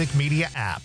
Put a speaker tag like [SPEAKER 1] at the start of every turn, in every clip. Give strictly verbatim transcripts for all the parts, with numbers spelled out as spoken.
[SPEAKER 1] Civic Media app.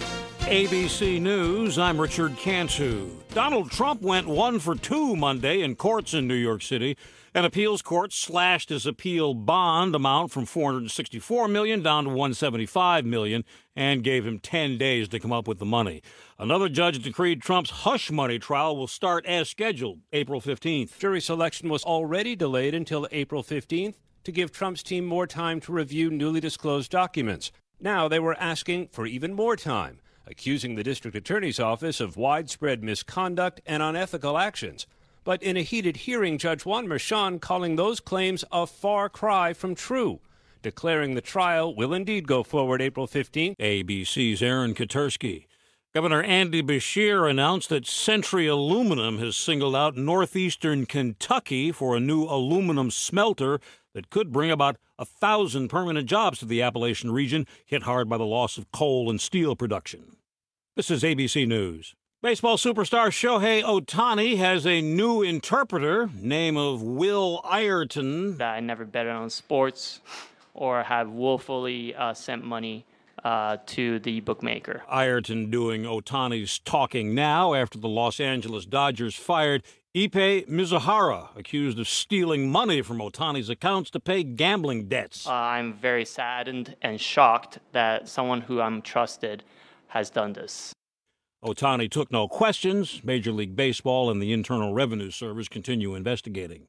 [SPEAKER 2] A B C News, I'm Richard Cantu. Donald Trump went one for two Monday in courts in New York City. An appeals court slashed his appeal bond amount from four hundred sixty-four million dollars down to one hundred seventy-five million dollars and gave him ten days to come up with the money. Another judge decreed Trump's hush money trial will start as scheduled, April fifteenth.
[SPEAKER 3] Jury selection was already delayed until April fifteenth to give Trump's team more time to review newly disclosed documents. Now they were asking for even more time, accusing the district attorney's office of widespread misconduct and unethical actions. But in a heated hearing, Judge Juan Merchan calling those claims a far cry from true, declaring the trial will indeed go forward April fifteenth.
[SPEAKER 2] A B C's Aaron Katersky. Governor Andy Beshear announced that Century Aluminum has singled out northeastern Kentucky for a new aluminum smelter that could bring about a thousand permanent jobs to the Appalachian region, hit hard by the loss of coal and steel production. This is A B C News. Baseball superstar Shohei Ohtani has a new interpreter, name of Will Ireton.
[SPEAKER 4] I never betted on sports or have willfully uh, sent money uh, to the bookmaker.
[SPEAKER 2] Ireton doing Ohtani's talking now after the Los Angeles Dodgers fired Ippei Mizuhara, accused of stealing money from Ohtani's accounts to pay gambling debts.
[SPEAKER 4] Uh, I'm very saddened and shocked that someone who I'm trusted has done this.
[SPEAKER 2] Ohtani took no questions. Major League Baseball and the Internal Revenue Service continue investigating.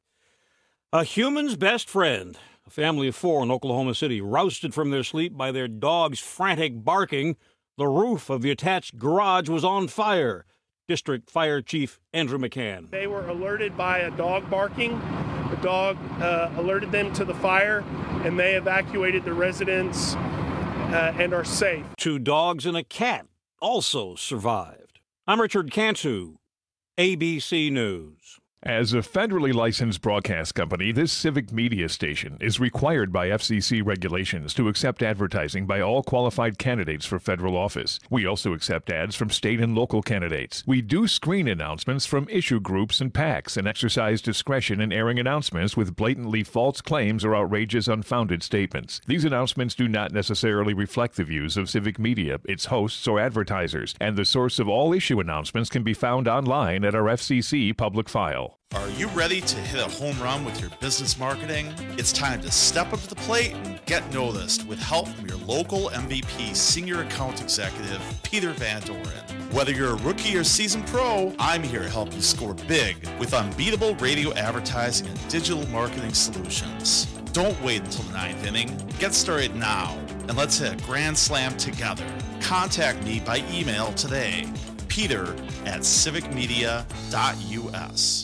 [SPEAKER 2] A human's best friend. A family of four in Oklahoma City rousted from their sleep by their dog's frantic barking. The roof of the attached garage was on fire. District Fire Chief Andrew McCann.
[SPEAKER 5] They were alerted by a dog barking. The dog uh, alerted them to the fire, and they evacuated the residents uh, and are safe.
[SPEAKER 2] Two dogs and a cat also survived. I'm Richard Cantu, A B C News.
[SPEAKER 6] As a federally licensed broadcast company, this civic media station is required by F C C regulations to accept advertising by all qualified candidates for federal office. We also accept ads from state and local candidates. We do screen announcements from issue groups and PACs and exercise discretion in airing announcements with blatantly false claims or outrageous, unfounded statements. These announcements do not necessarily reflect the views of civic media, its hosts, or advertisers, and the source of all issue announcements can be found online at our F C C public file.
[SPEAKER 7] Are you ready to hit a home run with your business marketing? It's time to step up to the plate and get noticed with help from your local M V P Senior Account Executive, Peter Van Doren. Whether you're a rookie or seasoned pro, I'm here to help you score big with unbeatable radio advertising and digital marketing solutions. Don't wait until the ninth inning. Get started now, and let's hit a grand slam together. Contact me by email today, peter at civic media dot u s.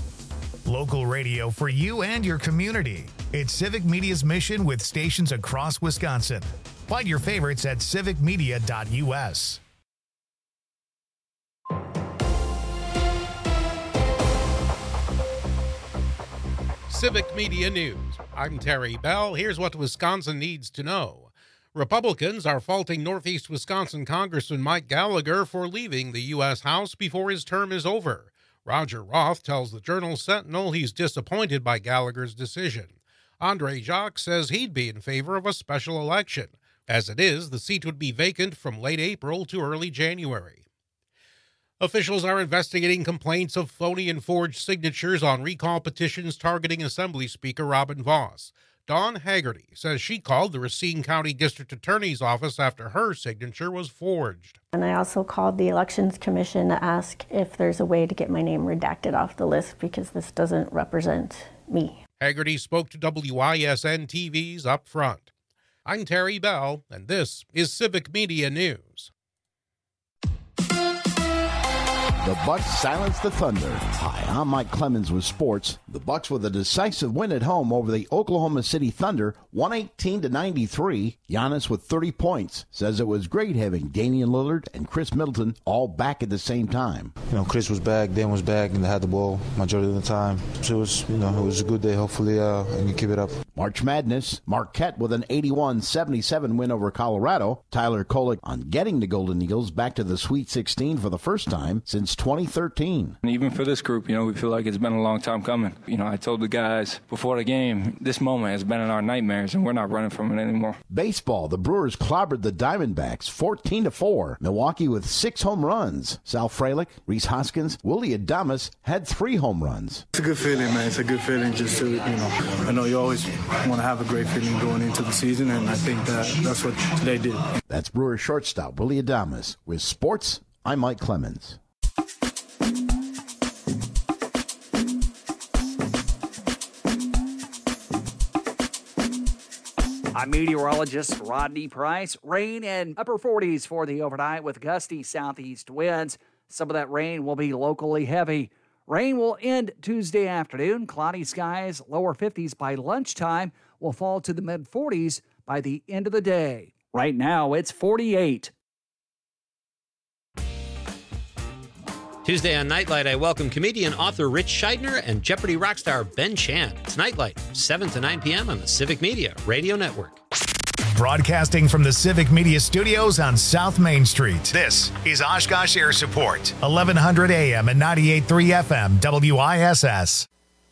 [SPEAKER 1] Local radio for you and your community. It's Civic Media's mission with stations across Wisconsin. Find your favorites at civic media dot u s.
[SPEAKER 8] Civic Media News. I'm Terry Bell. Here's what Wisconsin needs to know. Republicans are faulting Northeast Wisconsin Congressman Mike Gallagher for leaving the U S House before his term is over. Roger Roth tells the Journal-Sentinel he's disappointed by Gallagher's decision. Andre Jacques says he'd be in favor of a special election. As it is, the seat would be vacant from late April to early January. Officials are investigating complaints of phony and forged signatures on recall petitions targeting Assembly Speaker Robin Vos. Dawn Haggerty says she called the Racine County District Attorney's Office after her signature was forged.
[SPEAKER 9] And I also called the Elections Commission to ask if there's a way to get my name redacted off the list because this doesn't represent me.
[SPEAKER 8] Haggerty spoke to W I S N T V's Up Front. I'm Terry Bell, and this is Civic Media News.
[SPEAKER 10] The Bucks silenced the Thunder. Hi, I'm Mike Clemens with sports. The Bucks with a decisive win at home over the Oklahoma City Thunder, one eighteen to ninety-three. Giannis with thirty points says it was great having Damian Lillard and Chris Middleton all back at the same time.
[SPEAKER 11] You know, Chris was back, Dan was back, and they had the ball majority of the time. So it was, you know, it was a good day. Hopefully, uh, I can keep it up.
[SPEAKER 10] March Madness, Marquette with an eighty-one seventy-seven win over Colorado. Tyler Kolek on getting the Golden Eagles back to the Sweet sixteen for the first time since twenty thirteen.
[SPEAKER 11] And even for this group, you know, we feel like it's been a long time coming. You know, I told the guys before the game, this moment has been in our nightmares, and we're not running from it anymore.
[SPEAKER 10] Baseball, the Brewers clobbered the Diamondbacks fourteen to four. Milwaukee with six home runs. Sal Frelick, Rhys Hoskins, Willie Adames had three home runs.
[SPEAKER 12] It's a good feeling, man. It's a good feeling just to, you know, I know you always want to have a great feeling going into the season, and I think that that's what today did.
[SPEAKER 10] That's Brewers shortstop Willie Adames. With sports, I'm Mike Clemens.
[SPEAKER 13] I'm meteorologist Rodney Price. Rain in upper forties for the overnight with gusty southeast winds. Some of that rain will be locally heavy. Rain will end Tuesday afternoon. Cloudy skies, lower fifties by lunchtime, will fall to the mid forties by the end of the day. Right now, it's forty-eight.
[SPEAKER 3] Tuesday on Nightlight, I welcome comedian, author Rich Scheidner and Jeopardy rock star Ben Chan. It's Nightlight, seven to nine p.m. on the Civic Media Radio Network.
[SPEAKER 1] Broadcasting from the Civic Media Studios on South Main Street, this is Oshkosh Air Support, eleven hundred A M and ninety-eight point three F M, W I S S.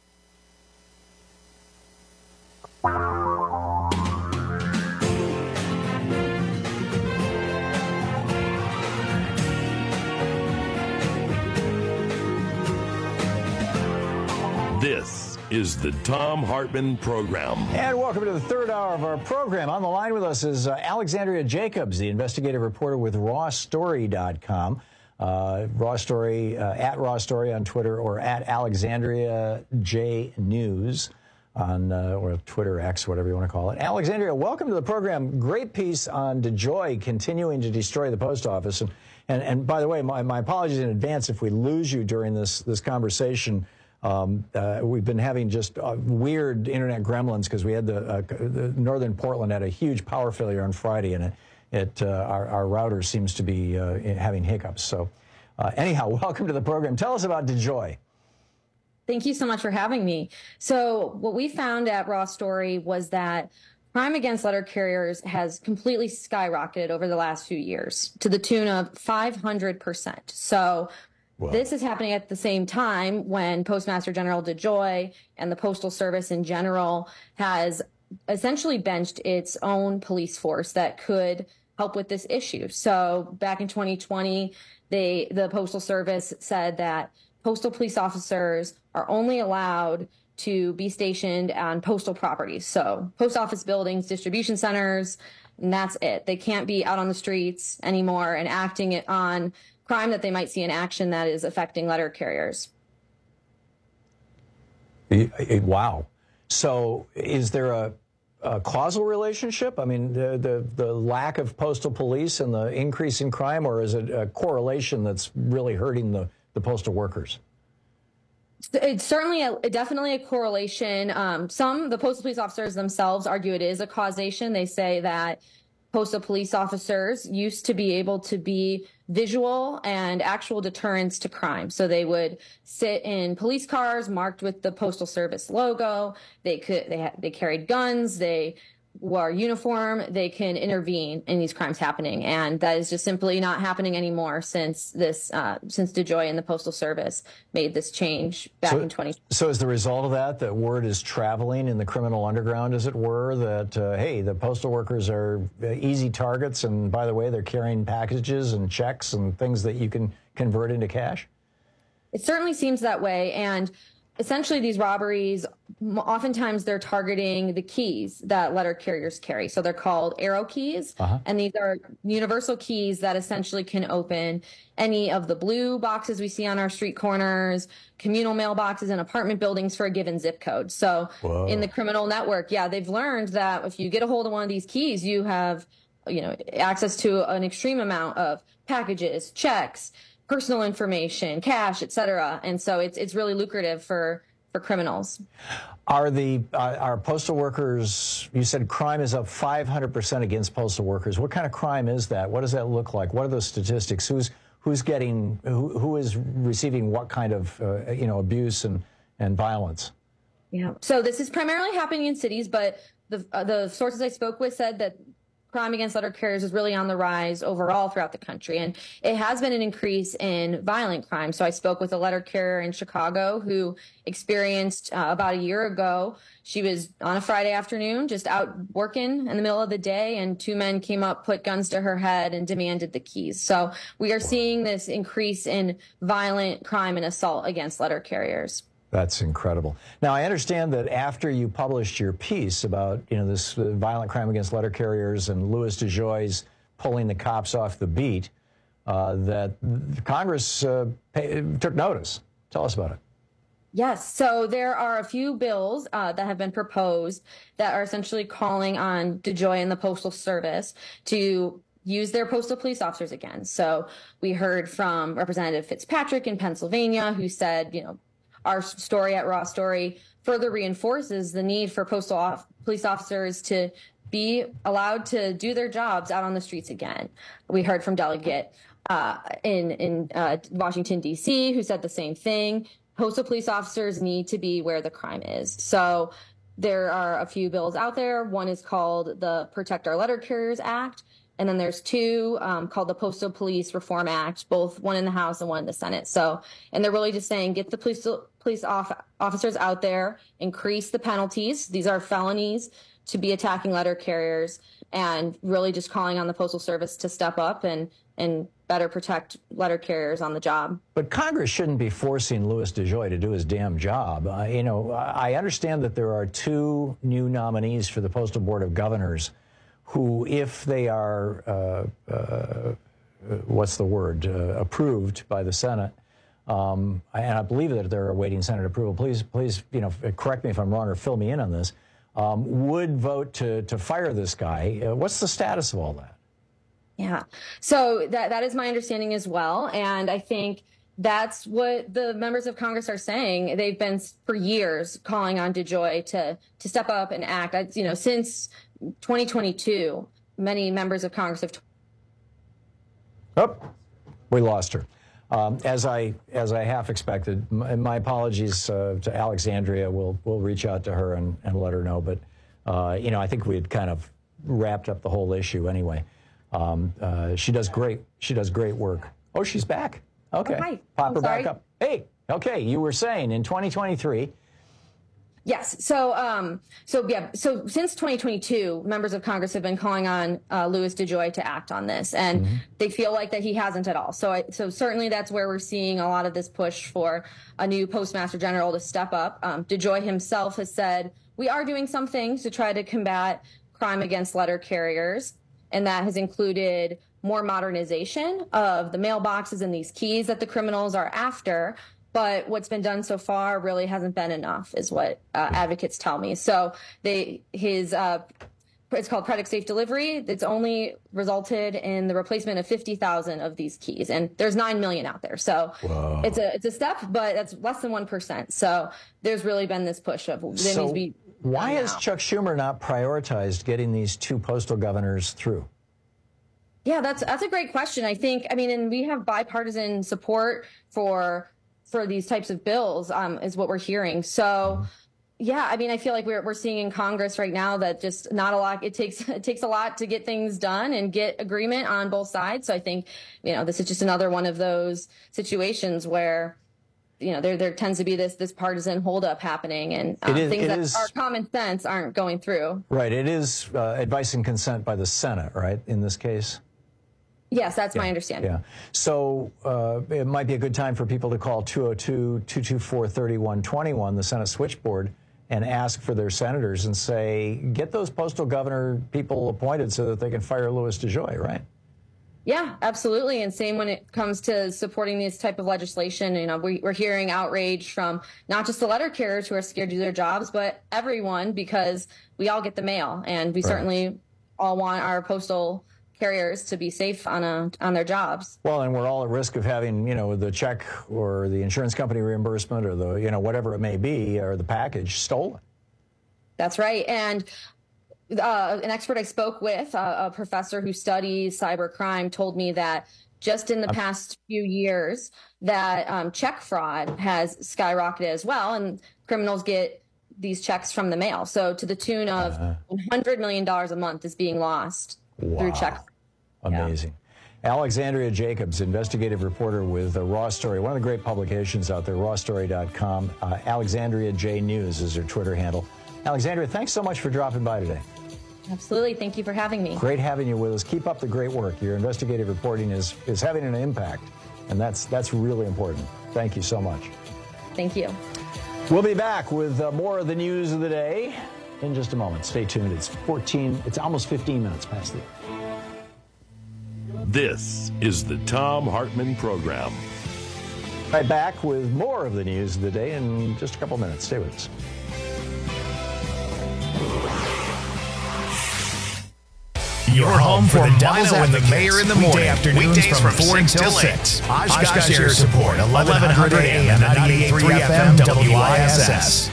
[SPEAKER 14] This is the Thom Hartmann Program.
[SPEAKER 15] And welcome to the third hour of our program. On the line with us is uh, Alexandria Jacobs, the investigative reporter with raw story dot com. Uh, Raw Story, uh, at Raw Story on Twitter, or at Alexandria J News on uh, or Twitter X, whatever you want to call it. Alexandria, welcome to the program. Great piece on DeJoy continuing to destroy the post office. And, and, and by the way, my, my apologies in advance if we lose you during this, this conversation. Um, uh, we've been having just uh, weird internet gremlins because we had the, uh, the northern Portland had a huge power failure on Friday, and it, it uh, our, our router seems to be uh, having hiccups. So uh, anyhow, welcome to the program. Tell us about DeJoy.
[SPEAKER 16] Thank you so much for having me. So what we found at Raw Story was that crime against letter carriers has completely skyrocketed over the last few years to the tune of five hundred percent. So wow. This is happening at the same time when Postmaster General DeJoy and the Postal Service in general has essentially benched its own police force that could help with this issue. So back in twenty twenty, they, the Postal Service said that postal police officers are only allowed to be stationed on postal properties. So post office buildings, distribution centers, and that's it. They can't be out on the streets anymore and acting it on crime that they might see in action that is affecting letter carriers.
[SPEAKER 15] Wow. So is there a, a causal relationship? I mean, the, the, the lack of postal police and the increase in crime, or is it a correlation that's really hurting the, the postal workers?
[SPEAKER 16] It's certainly a, definitely a correlation. Um, some, the postal police officers themselves argue it is a causation. They say that postal police officers used to be able to be visual and actual deterrents to crime. So they would sit in police cars marked with the Postal Service logo. They could, they had, they carried guns. They wore uniform. They can intervene in these crimes happening. And that is just simply not happening anymore since this, uh, since DeJoy and the Postal Service made this change back
[SPEAKER 15] so,
[SPEAKER 16] in twenty twenty.
[SPEAKER 15] So as the result of that, that word is traveling in the criminal underground, as it were, that, uh, hey, the postal workers are easy targets. And by the way, they're carrying packages and checks and things that you can convert into cash?
[SPEAKER 16] It certainly seems that way. And essentially, these robberies, oftentimes they're targeting the keys that letter carriers carry. So they're called arrow keys. Uh-huh. And these are universal keys that essentially can open any of the blue boxes we see on our street corners, communal mailboxes in apartment buildings for a given zip code. So Whoa. In the criminal network, yeah, they've learned that if you get a hold of one of these keys, you have, you know, access to an extreme amount of packages, checks, personal information, cash, et cetera. And so it's it's really lucrative for, for criminals.
[SPEAKER 15] Are the uh, are postal workers, you said crime is up five hundred percent against postal workers. What kind of crime is that? What does that look like? What are those statistics? Who's who's getting, who, who is receiving what kind of, uh, you know, abuse and, and violence?
[SPEAKER 16] Yeah. So this is primarily happening in cities, but the uh, the sources I spoke with said that crime against letter carriers is really on the rise overall throughout the country. And it has been an increase in violent crime. So I spoke with a letter carrier in Chicago who experienced uh, about a year ago. She was on a Friday afternoon, just out working in the middle of the day, and two men came up, put guns to her head, and demanded the keys. So we are seeing this increase in violent crime and assault against letter carriers.
[SPEAKER 15] That's incredible. Now, I understand that after you published your piece about, you know, this uh, violent crime against letter carriers and Louis DeJoy's pulling the cops off the beat, uh, that Congress uh, pay, took notice. Tell us about it.
[SPEAKER 16] Yes. So there are a few bills uh, that have been proposed that are essentially calling on DeJoy and the Postal Service to use their postal police officers again. So we heard from Representative Fitzpatrick in Pennsylvania, who said, you know, our story at Raw Story further reinforces the need for postal off- police officers to be allowed to do their jobs out on the streets again. We heard from Delegate uh, in, in uh, Washington, D C, who said the same thing. Postal police officers need to be where the crime is. So there are a few bills out there. One is called the Protect Our Letter Carriers Act. And then there's two um, called the Postal Police Reform Act, both one in the House and one in the Senate. So, and they're really just saying, get the police police off, officers out there, increase the penalties. These are felonies to be attacking letter carriers, and really just calling on the Postal Service to step up and, and better protect letter carriers on the job. But
[SPEAKER 15] Congress shouldn't be forcing Louis DeJoy to do his damn job. Uh, you know, I understand that there are two new nominees for the Postal Board of Governors who, if they are, uh, uh, what's the word, uh, approved by the Senate, um, and I believe that they're awaiting Senate approval. Please, please, you know, correct me if I'm wrong or fill me in on this. Um, would vote to to fire this guy. Uh, what's the status of all that?
[SPEAKER 16] Yeah, so that that is my understanding as well, and I think that's what the members of Congress are saying. They've been for years calling on DeJoy to to step up and act. I, you know, since twenty twenty-two, many members of Congress have. T-
[SPEAKER 15] oh, we lost her. Um, as I as I half expected. My, my apologies uh, to Alexandria. We'll we'll reach out to her and, and let her know. But uh, you know, I think we had kind of wrapped up the whole issue anyway. Um, uh, she does great. She does great work. Oh, she's back. Okay,
[SPEAKER 16] oh, hi.
[SPEAKER 15] pop
[SPEAKER 16] I'm
[SPEAKER 15] her
[SPEAKER 16] sorry.
[SPEAKER 15] back up. Hey, okay. You were saying in twenty twenty-three.
[SPEAKER 16] Yes. So, um, so yeah. So since twenty twenty-two, members of Congress have been calling on uh, Louis DeJoy to act on this, and mm-hmm. they feel like that he hasn't at all. So, I, so certainly that's where we're seeing a lot of this push for a new Postmaster General to step up. Um, DeJoy himself has said we are doing some things to try to combat crime against letter carriers, and that has included more modernization of the mailboxes and these keys that the criminals are after. But what's been done so far really hasn't been enough, is what uh, advocates tell me. So they his uh, it's called Product Safe Delivery. It's only resulted in the replacement of fifty thousand of these keys, and there's nine million out there. So Whoa. it's a it's a step, but that's less than one percent. So there's really been this push of there
[SPEAKER 15] so
[SPEAKER 16] needs to be.
[SPEAKER 15] Why has Chuck Schumer not prioritized getting these two postal governors through?
[SPEAKER 16] Yeah, that's that's a great question. I think I mean, and we have bipartisan support for. for these types of bills, um, is what we're hearing. So, yeah, I mean, I feel like we're we're seeing in Congress right now that just not a lot. It takes it takes a lot to get things done and get agreement on both sides. So I think, you know, this is just another one of those situations where, you know, there there tends to be this this partisan holdup happening, and um,
[SPEAKER 15] is,
[SPEAKER 16] things that
[SPEAKER 15] is,
[SPEAKER 16] are common sense aren't going through.
[SPEAKER 15] Right. It is uh, advice and consent by the Senate, right? In this case.
[SPEAKER 16] Yes, that's
[SPEAKER 15] yeah,
[SPEAKER 16] my understanding.
[SPEAKER 15] Yeah. So uh, it might be a good time for people to call two oh two, two two four, three one two one, the Senate switchboard, and ask for their senators and say, get those postal governor people appointed so that they can fire Louis DeJoy, right?
[SPEAKER 16] Yeah, absolutely. And same when it comes to supporting this type of legislation. You know, we, we're hearing outrage from not just the letter carriers who are scared to do their jobs, but everyone, because we all get the mail, and we right. certainly all want our postal carriers to be safe on a on their jobs.
[SPEAKER 15] Well, and we're all at risk of having, you know, the check or the insurance company reimbursement or the, you know, whatever it may be, or the package stolen.
[SPEAKER 16] That's right. And uh, an expert I spoke with, uh, a professor who studies cybercrime, told me that just in the past few years that um, check fraud has skyrocketed as well, and criminals get these checks from the mail. So to the tune of uh, one hundred million dollars a month is being lost
[SPEAKER 15] wow.
[SPEAKER 16] through checks.
[SPEAKER 15] Amazing. Yeah. Alexandria Jacobs, investigative reporter with uh, Raw Story, one of the great publications out there, raw story dot com. Uh, Alexandria J News is her Twitter handle. Alexandria, thanks so much for dropping by today.
[SPEAKER 16] Absolutely. Thank you for having me.
[SPEAKER 15] Great having you with us. Keep up the great work. Your investigative reporting is, is having an impact, and that's, that's really important. Thank you so much.
[SPEAKER 16] Thank you.
[SPEAKER 15] We'll be back with uh, more of the news of the day in just a moment. Stay tuned. It's fourteen, it's almost fifteen minutes past the hour.
[SPEAKER 14] This is the Thom Hartmann Program.
[SPEAKER 15] Right back with more of the news of the day in just a couple minutes. Stay with us.
[SPEAKER 1] Your home for the Devil's and the Mayor in the morning. Weekday afternoons Weekdays from, from four until six. Oshkosh Air Support, eleven hundred A M, ninety-eight point three F M, W I S S.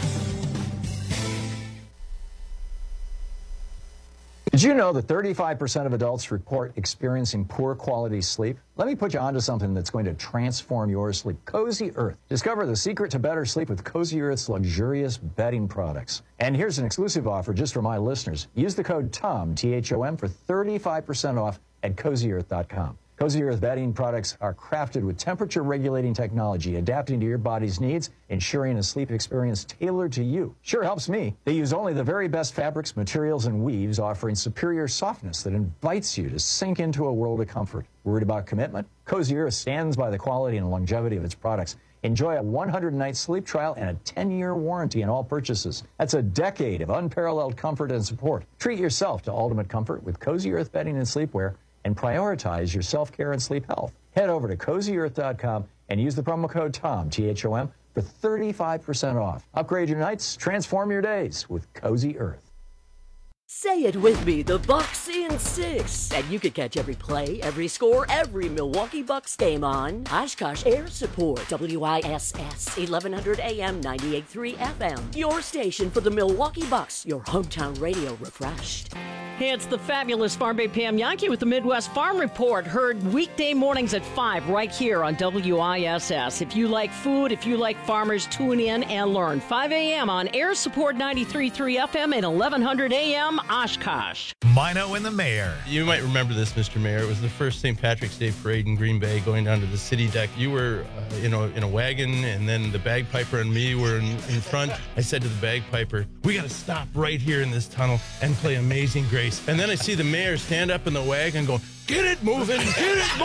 [SPEAKER 15] Did you know that thirty-five percent of adults report experiencing poor quality sleep? Let me put you onto something that's going to transform your sleep. Cozy Earth. Discover the secret to better sleep with Cozy Earth's luxurious bedding products. And here's an exclusive offer just for my listeners. Use the code THOM, T H O M, for thirty-five percent off at cozy earth dot com. Cozy Earth bedding products are crafted with temperature-regulating technology, adapting to your body's needs, ensuring a sleep experience tailored to you. Sure helps me. They use only the very best fabrics, materials, and weaves, offering superior softness that invites you to sink into a world of comfort. Worried about commitment? Cozy Earth stands by the quality and longevity of its products. Enjoy a one hundred night sleep trial and a ten year warranty on all purchases. That's a decade of unparalleled comfort and support. Treat yourself to ultimate comfort with Cozy Earth bedding and sleepwear, and prioritize your self-care and sleep health. Head over to cozy earth dot com and use the promo code THOM, T H O M, for thirty-five percent off. Upgrade your nights, transform your days with Cozy Earth.
[SPEAKER 17] Say it with me, the Bucks in six. And you can catch every play, every score, every Milwaukee Bucks game on Oshkosh Air Support, W I S S, eleven hundred A M, ninety-eight point three F M. Your station for the Milwaukee Bucks, your hometown radio refreshed.
[SPEAKER 18] Hey, it's the fabulous Farm Bay Pam Yankee with the Midwest Farm Report, heard weekday mornings at five right here on W I S S. If you like food, if you like farmers, tune in and learn. five A M on Air Support ninety-three point three F M and eleven hundred A M Oshkosh.
[SPEAKER 1] Mino and the Mayor.
[SPEAKER 19] You might remember this, Mister Mayor. It was the first Saint Patrick's Day parade in Green Bay, going down to the city deck. You were uh, you know, in a wagon, and then the bagpiper and me were in, in front. I said to the bagpiper, we got to stop right here in this tunnel and play Amazing Grace. And then I see the mayor stand up in the wagon going, get it moving, get it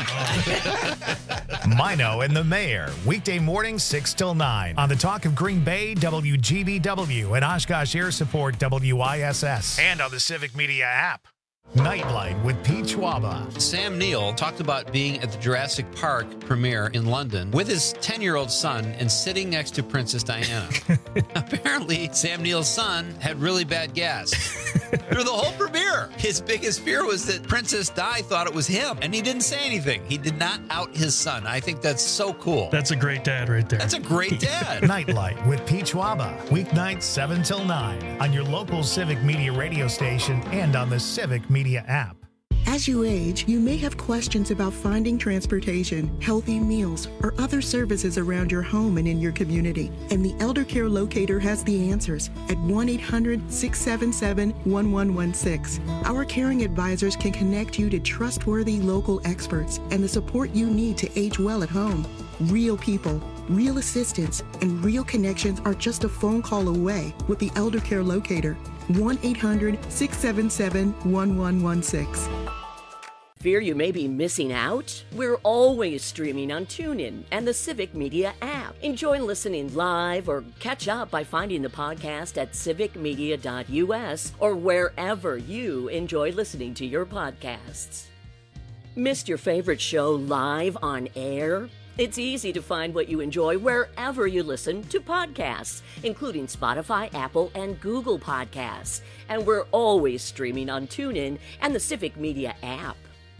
[SPEAKER 19] moving.
[SPEAKER 1] Mino and the Mayor, weekday mornings six till nine on the Talk of Green Bay, W G B W, and Oshkosh Air Support, W I S S, and on the Civic Media app. Nightlight with Pete Schwaba.
[SPEAKER 20] Sam Neill talked about being at the Jurassic Park premiere in London with his ten-year-old son and sitting next to Princess Diana. Apparently, Sam Neill's son had really bad gas. Through the whole premiere, his biggest fear was that Princess Di thought it was him, and he didn't say anything. He did not out his son. I think that's so cool.
[SPEAKER 21] That's a great dad right there.
[SPEAKER 20] That's a great dad.
[SPEAKER 1] Nightlight with Pete Schwaba, weeknights seven till nine on your local Civic Media radio station and on the Civic Media app.
[SPEAKER 22] As you age, you may have questions about finding transportation, healthy meals, or other services around your home and in your community. And the Elder Care Locator has the answers at one eight hundred, six seven seven, one one one six. Our caring advisors can connect you to trustworthy local experts and the support you need to age well at home. Real people, real assistance, and real connections are just a phone call away with the Elder Care Locator. one eight hundred, six seven seven, one one one six.
[SPEAKER 17] Fear you may be missing out? We're always streaming on TuneIn and the Civic Media app. Enjoy listening live or catch up by finding the podcast at civic media dot U S or wherever you enjoy listening to your podcasts. Missed your favorite show live on air? It's easy to find what you enjoy wherever you listen to podcasts, including Spotify, Apple, and Google Podcasts. And we're always streaming on TuneIn and the Civic Media app.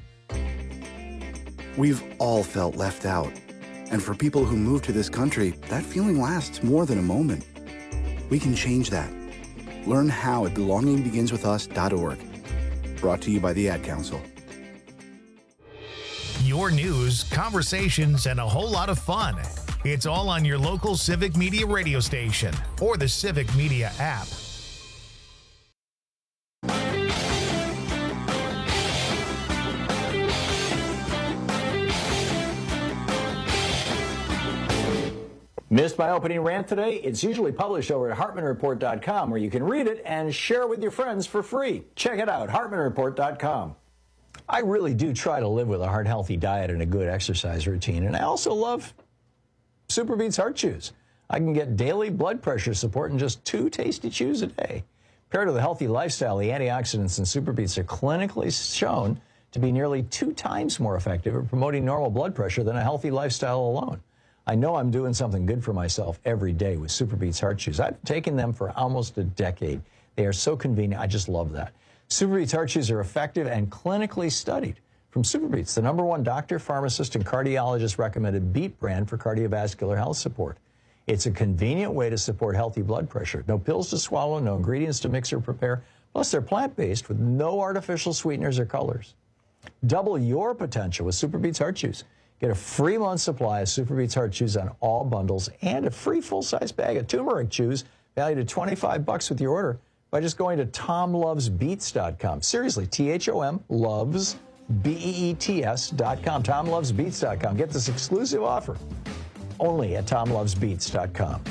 [SPEAKER 23] We've all felt left out. And for people who move to this country, that feeling lasts more than a moment. We can change that. Learn how at belonging begins with us dot org. Brought to you by the Ad Council.
[SPEAKER 1] Your news, conversations, and a whole lot of fun. It's all on your local Civic Media radio station or the Civic Media app.
[SPEAKER 15] Missed my opening rant today? It's usually published over at Hartman Report dot com, where you can read it and share it with your friends for free. Check it out, Hartman Report dot com. I really do try to live with a heart-healthy diet and a good exercise routine, and I also love SuperBeets Heart Chews. I can get daily blood pressure support in just two tasty chews a day. Paired with a healthy lifestyle, the antioxidants in SuperBeets are clinically shown to be nearly two times more effective at promoting normal blood pressure than a healthy lifestyle alone. I know I'm doing something good for myself every day with SuperBeets Heart Chews. I've taken them for almost a decade. They are so convenient. I just love that. SuperBeets Heart Chews are effective and clinically studied. From SuperBeets, the number one doctor, pharmacist, and cardiologist recommended beet brand for cardiovascular health support. It's a convenient way to support healthy blood pressure. No pills to swallow, no ingredients to mix or prepare. Plus, they're plant-based with no artificial sweeteners or colors. Double your potential with SuperBeets Heart Chews. Get a free month supply of SuperBeets Heart Chews on all bundles and a free full-size bag of turmeric chews valued at twenty-five bucks with your order by just going to tom loves beets dot com. Seriously, T H O M, loves, B E E T S dot com, tom loves beets dot com. Get this exclusive offer only at tom loves beets dot com.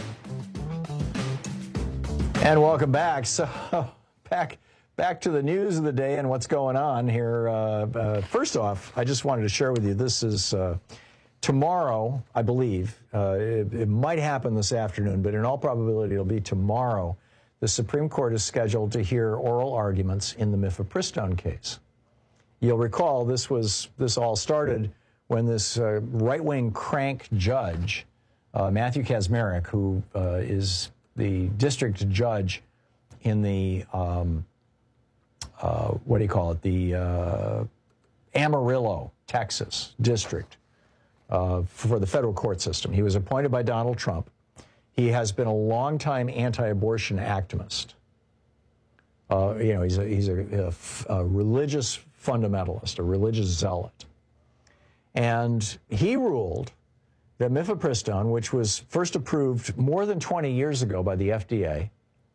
[SPEAKER 15] And welcome back. So, back... Back to the news of the day and what's going on here. Uh, uh, first off, I just wanted to share with you, this is uh, tomorrow, I believe. Uh, it, it might happen this afternoon, but in all probability, it'll be tomorrow. The Supreme Court is scheduled to hear oral arguments in the mifepristone case. You'll recall this was this all started when this uh, right-wing crank judge, uh, Matthew Kacsmaryk, who uh, is the district judge in the um, Uh, what do you call it, the uh, Amarillo, Texas district uh, for the federal court system. He was appointed by Donald Trump. He has been a longtime anti-abortion activist. Uh, you know, he's a, he's a, a, a religious fundamentalist, a religious zealot. And he ruled that mifepristone, which was first approved more than twenty years ago by the F D A,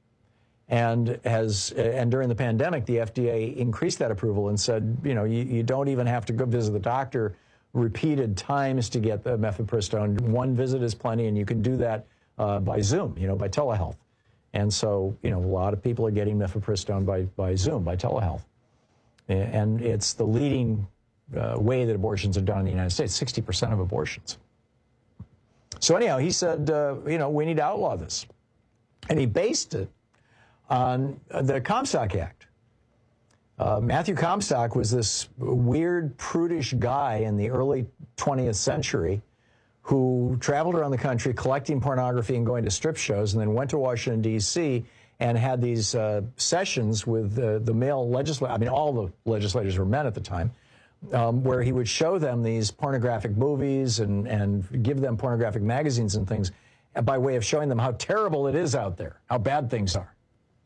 [SPEAKER 15] And has and during the pandemic, the F D A increased that approval and said, you know, you, you don't even have to go visit the doctor repeated times to get the mifepristone. One visit is plenty, and you can do that uh, by Zoom, you know, by telehealth. And so, you know, a lot of people are getting mifepristone by, by Zoom, by telehealth. And it's the leading uh, way that abortions are done in the United States, sixty percent of abortions. So anyhow, he said, uh, you know, we need to outlaw this. And he based it on the Comstock Act. Uh, Matthew Comstock was this weird, prudish guy in the early twentieth century who traveled around the country collecting pornography and going to strip shows, and then went to Washington, D C, and had these uh, sessions with uh, the male legislators. I mean, all the legislators were men at the time, um, where he would show them these pornographic movies and, and give them pornographic magazines and things by way of showing them how terrible it is out there, how bad things are.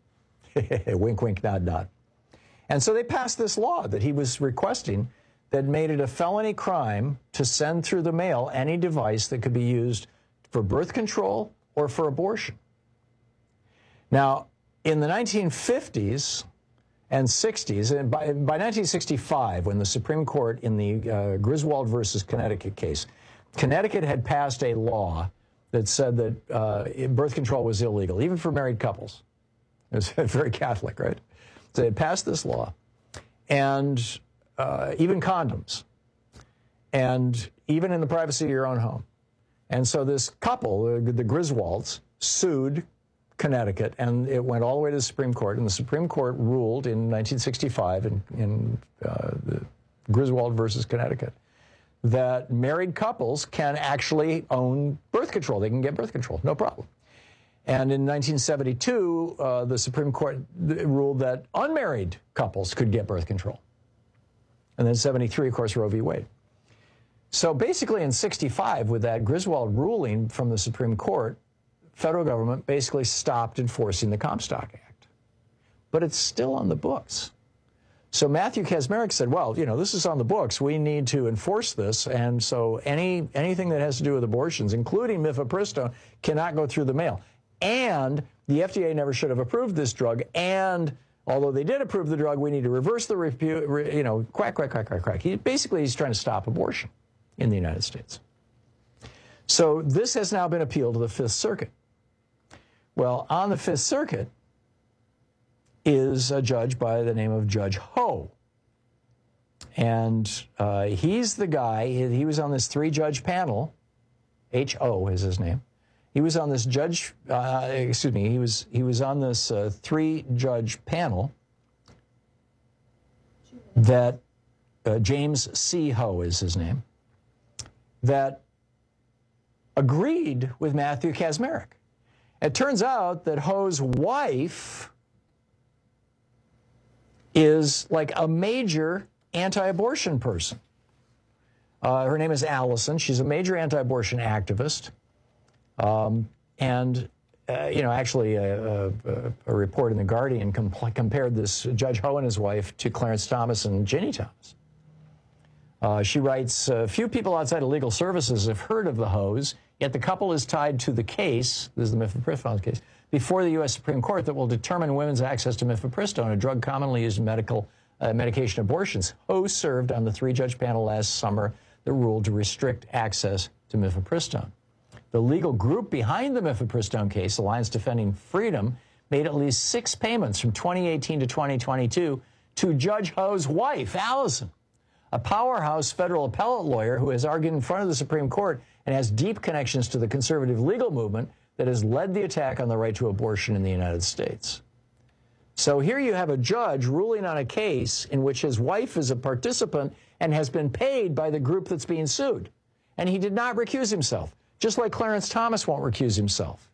[SPEAKER 15] Wink, wink, nod, nod. And so they passed this law that he was requesting that made it a felony crime to send through the mail any device that could be used for birth control or for abortion. Now, in the nineteen fifties and sixties, and by, by nineteen sixty-five, when the Supreme Court in the uh, Griswold versus Connecticut case, Connecticut had passed a law that said that uh, birth control was illegal, even for married couples. It was very Catholic, right? So they had passed this law, and uh, even condoms, and even in the privacy of your own home. And so this couple, the, the Griswolds, sued Connecticut, and it went all the way to the Supreme Court. And the Supreme Court ruled in nineteen sixty-five in, in uh, the Griswold versus Connecticut that married couples can actually own birth control. They can get birth control, no problem. And in nineteen seventy-two, uh, the Supreme Court ruled that unmarried couples could get birth control. And then seventy-three, of course, Roe v. Wade. So basically in sixty-five, with that Griswold ruling from the Supreme Court, federal government basically stopped enforcing the Comstock Act. But it's still on the books. So Matthew Kacsmaryk said, well, you know, this is on the books. We need to enforce this. And so any anything that has to do with abortions, including mifepristone, cannot go through the mail. And the F D A never should have approved this drug. And although they did approve the drug, we need to reverse the, repu- you know, quack, quack, quack, quack, quack. He, basically, he's trying to stop abortion in the United States. So this has now been appealed to the Fifth Circuit. Well, on the Fifth Circuit is a judge by the name of Judge Ho. And uh, he's the guy, he was on this three-judge panel. H O is his name. He was on this judge, uh, excuse me, he was, he was on this uh, three-judge panel that, uh, James C. Ho is his name, that agreed with Matthew Kacsmaryk. It turns out that Ho's wife is like a major anti-abortion person. Uh, her name is Allison. She's a major anti-abortion activist. Um, and, uh, you know, actually a, a, a report in The Guardian compl- compared this Judge Ho and his wife to Clarence Thomas and Ginny Thomas. Uh, she writes, uh, few people outside of legal services have heard of the Hos, yet the couple is tied to the case, this is the mifepristone case, before the U S Supreme Court that will determine women's access to mifepristone, a drug commonly used in medical uh, medication abortions. Ho served on the three-judge panel last summer that ruled to restrict access to mifepristone. The legal group behind the mifepristone case, Alliance Defending Freedom, made at least six payments from twenty eighteen to twenty twenty-two to Judge Ho's wife, Allison, a powerhouse federal appellate lawyer who has argued in front of the Supreme Court and has deep connections to the conservative legal movement that has led the attack on the right to abortion in the United States. So here you have a judge ruling on a case in which his wife is a participant and has been paid by the group that's being sued. And he did not recuse himself, just like Clarence Thomas won't recuse himself.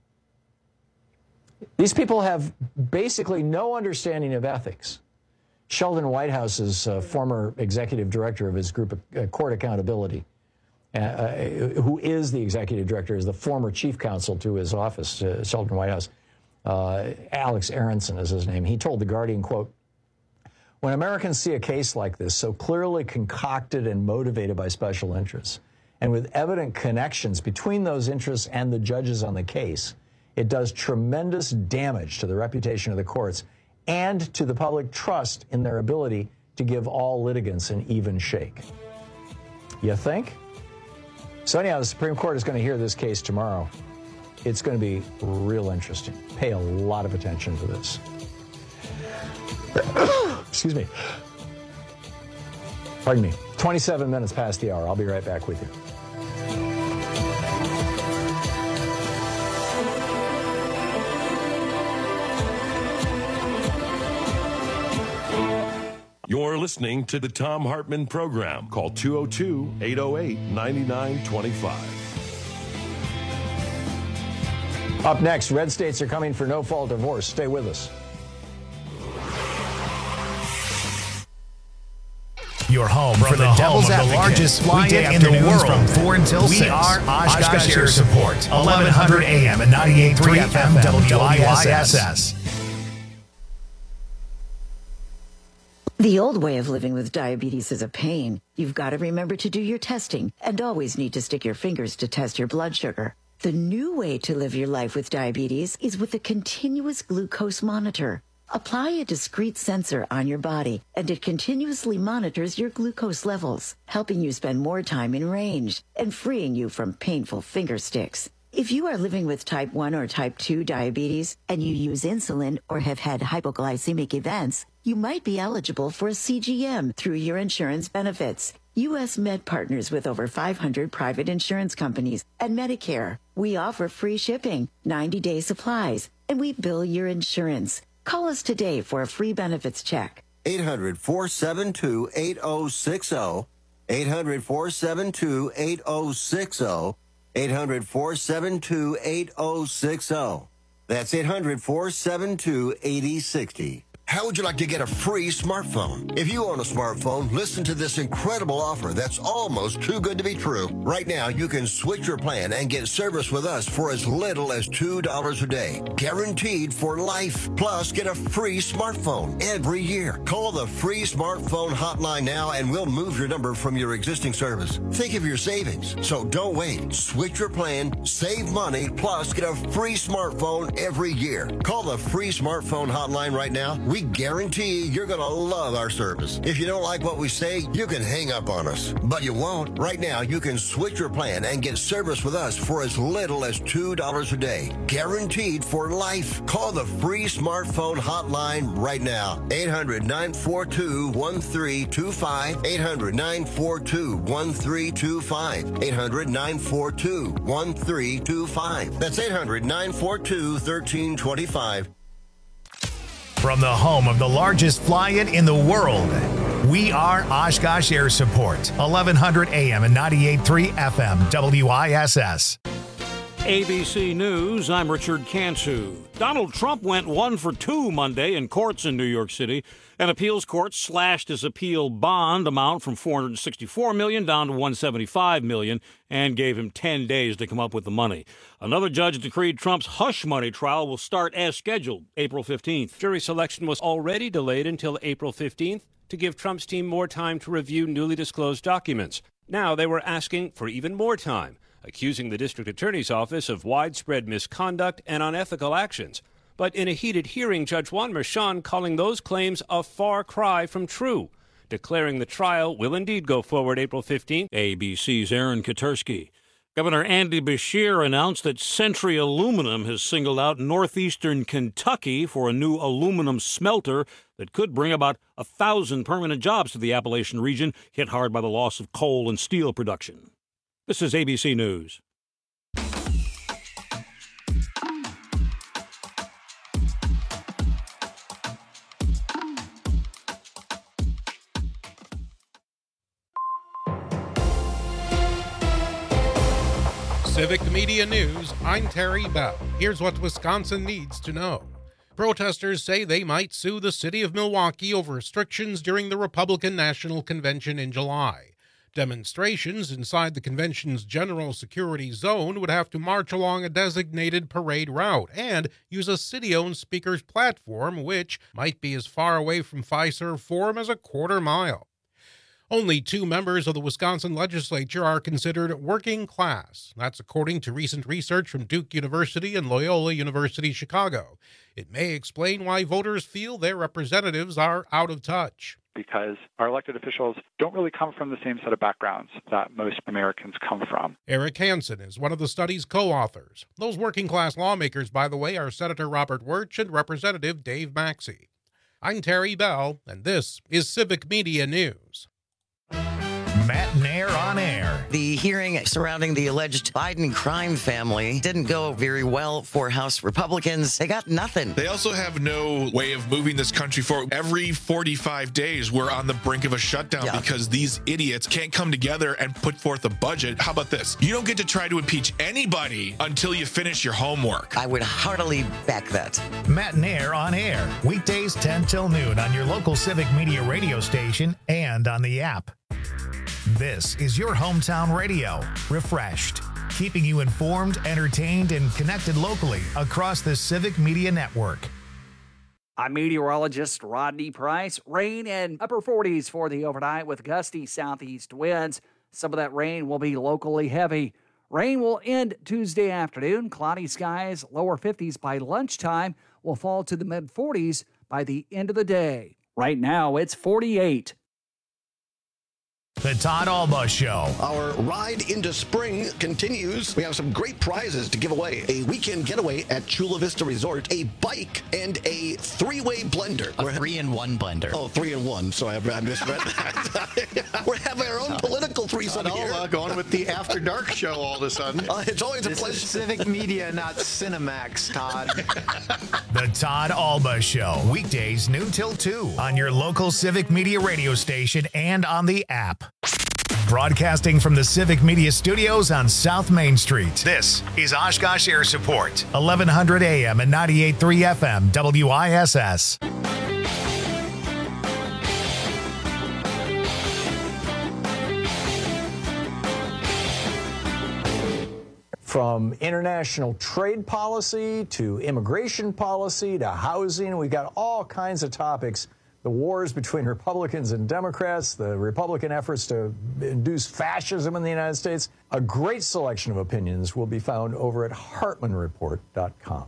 [SPEAKER 15] These people have basically no understanding of ethics. Sheldon Whitehouse's uh, former executive director of his group, uh, Court Accountability, Uh, who is the executive director, is the former chief counsel to his office, uh, Sheldon Whitehouse. Uh, Alex Aronson is his name. He told The Guardian, quote, when Americans see a case like this, so clearly concocted and motivated by special interests, and with evident connections between those interests and the judges on the case, it does tremendous damage to the reputation of the courts and to the public trust in their ability to give all litigants an even shake. You think? So anyhow, the Supreme Court is going to hear this case tomorrow. It's going to be real interesting. Pay a lot of attention to this. Excuse me. Pardon me. twenty-seven minutes past the hour. I'll be right back with you.
[SPEAKER 14] You're listening to the Thom Hartmann Program. Call two oh two, eight oh eight, nine nine two five.
[SPEAKER 15] Up next, red states are coming for no-fault divorce. Stay with us.
[SPEAKER 1] Your home from for the, the Devils Advocate, largest fly-in in the world from four until six. We are Oshkosh Air Support, eleven hundred A M and ninety-eight point three F M W I S S.
[SPEAKER 4] The old way of living with diabetes is a pain. You've got to remember to do your testing and always need to stick your fingers to test your blood sugar. The new way to live your life with diabetes is with a continuous glucose monitor. Apply a discrete sensor on your body, and it continuously monitors your glucose levels, helping you spend more time in range and freeing you from painful finger sticks. If you are living with type one or type two diabetes and you use insulin or have had hypoglycemic events, you might be eligible for a C G M through your insurance benefits. U S Med partners with over five hundred private insurance companies and Medicare. We offer free shipping, ninety-day supplies, and we bill your insurance. Call us today for a free benefits check.
[SPEAKER 5] eight hundred, four seven two, eight oh six oh. eight hundred, four seven two, eight oh six oh. eight hundred, four seven two, eight oh six oh. That's eight hundred, four seven two, eight oh six oh. How would you like to get a free smartphone? If you own a smartphone, listen to this incredible offer that's almost too good to be true. Right now, you can switch your plan and get service with us for as little as two dollars a day. Guaranteed for life. Plus, get a free smartphone every year. Call the free smartphone hotline now and we'll move your number from your existing service. Think of your savings. So don't wait. Switch your plan, save money, plus get a free smartphone every year. Call the free smartphone hotline right now. We guarantee you're going to love our service. If you don't like what we say, you can hang up on us. But you won't. Right now, you can switch your plan and get service with us for as little as two dollars a day. Guaranteed for life. Call the free smartphone hotline right now. eight hundred, nine four two, one three two five. eight hundred, nine four two, one three two five. eight hundred, nine four two, one three two five. That's eight hundred, nine four two, one three two five.
[SPEAKER 1] From the home of the largest fly-in in the world, we are Oshkosh Air Support, eleven hundred A M and ninety-eight point three F M, W I S S.
[SPEAKER 2] A B C News, I'm Richard Kansu. Donald Trump went one for two Monday in courts in New York City. An appeals court slashed his appeal bond amount from four hundred sixty-four million dollars down to one hundred seventy-five million dollars and gave him ten days to come up with the money. Another judge decreed Trump's hush money trial will start as scheduled, April fifteenth.
[SPEAKER 3] Jury selection was already delayed until April fifteenth to give Trump's team more time to review newly disclosed documents. Now they were asking for even more time, accusing the district attorney's office of widespread misconduct and unethical actions. But in a heated hearing, Judge Juan Merchan calling those claims a far cry from true, declaring the trial will indeed go forward April fifteenth.
[SPEAKER 2] A B C's Aaron Katersky. Governor Andy Beshear announced that Century Aluminum has singled out northeastern Kentucky for a new aluminum smelter that could bring about a thousand permanent jobs to the Appalachian region, hit hard by the loss of coal and steel production. This is A B C News.
[SPEAKER 8] Civic Media News, I'm Terry Bell. Here's what Wisconsin needs to know. Protesters say they might sue the city of Milwaukee over restrictions during the Republican National Convention in July. Demonstrations inside the convention's general security zone would have to march along a designated parade route and use a city-owned speaker's platform, which might be as far away from Fiserv Forum as a quarter mile. Only two members of the Wisconsin legislature are considered working class. That's according to recent research from Duke University and Loyola University Chicago. It may explain why voters feel their representatives are out of touch.
[SPEAKER 6] Because our elected officials don't really come from the same set of backgrounds that most Americans come from.
[SPEAKER 8] Eric Hansen is one of the study's co-authors. Those working class lawmakers, by the way, are Senator Robert Wirtz and Representative Dave Maxey. I'm Terry Bell, and this is Civic Media News.
[SPEAKER 1] Matt Nair on air.
[SPEAKER 21] The hearing surrounding the alleged Biden crime family didn't go very well for House Republicans. They got nothing.
[SPEAKER 24] They also have no way of moving this country forward. Every forty-five days, we're on the brink of a shutdown yeah. because these idiots can't come together and put forth a budget. How about this? You don't get to try to impeach anybody until you finish your homework.
[SPEAKER 21] I would heartily back that.
[SPEAKER 1] Matt Nair on air. Weekdays ten till noon on your local Civic Media radio station and on the app. This is your hometown radio, refreshed, keeping you informed, entertained, and connected locally across the Civic Media Network.
[SPEAKER 13] I'm meteorologist Rodney Price. Rain and upper forties for the overnight with gusty southeast winds. Some of that rain will be locally heavy. Rain will end Tuesday afternoon. Cloudy skies, lower fifties by lunchtime, will fall to the mid forties by the end of the day. Right now, it's forty-eight.
[SPEAKER 1] The Todd Alba Show.
[SPEAKER 25] Our ride into spring continues. We have some great prizes to give away. A weekend getaway at Chula Vista Resort, a bike, and a three-way blender.
[SPEAKER 26] A three-in-one blender.
[SPEAKER 25] Oh, three-in-one. So I misread that. We're having our own political threesome
[SPEAKER 26] Todd
[SPEAKER 25] here.
[SPEAKER 26] Alba going with the After Dark show all of a sudden.
[SPEAKER 25] Uh, it's always
[SPEAKER 26] this
[SPEAKER 25] a pleasure.
[SPEAKER 26] Is Civic Media, not Cinemax, Todd.
[SPEAKER 1] The Todd Alba Show. Weekdays noon till two on your local Civic Media radio station and on the app. Broadcasting from the Civic Media Studios on South Main Street. This is Oshkosh Air Support, eleven hundred A M and ninety-eight point three F M, W I S S.
[SPEAKER 15] from international trade policy to immigration policy to housing. We've got all kinds of topics. The wars between Republicans and Democrats, the Republican efforts to induce fascism in the United States. A great selection of opinions will be found over at Hartman Report dot com.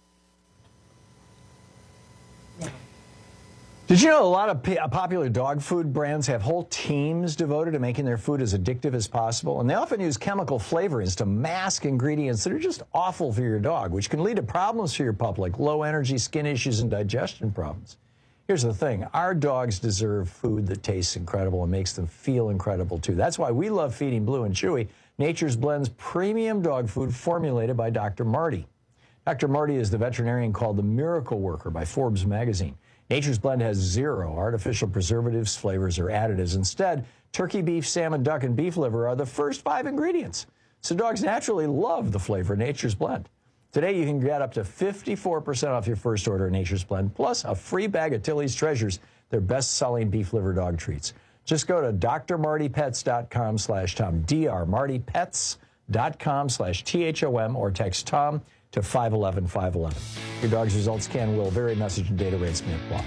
[SPEAKER 15] Did you know a lot of popular dog food brands have whole teams devoted to making their food as addictive as possible? And they often use chemical flavorings to mask ingredients that are just awful for your dog, which can lead to problems for your pup, like low energy, skin issues, and digestion problems. Here's the thing. Our dogs deserve food that tastes incredible and makes them feel incredible, too. That's why we love feeding Blue and Chewy Nature's Blends premium dog food formulated by Doctor Marty. Doctor Marty is the veterinarian called the Miracle Worker by Forbes magazine. Nature's Blend has zero artificial preservatives, flavors, or additives. Instead, turkey, beef, salmon, duck, and beef liver are the first five ingredients. So dogs naturally love the flavor of Nature's Blend. Today, you can get up to fifty-four percent off your first order of Nature's Blend, plus a free bag of Tilly's Treasures, their best-selling beef liver dog treats. Just go to d r marty pets dot com slash tom, d r marty pets dot com slash T H O M, or text Tom to five one one five one one. Your dog's results can, will vary. Message and data rates may apply.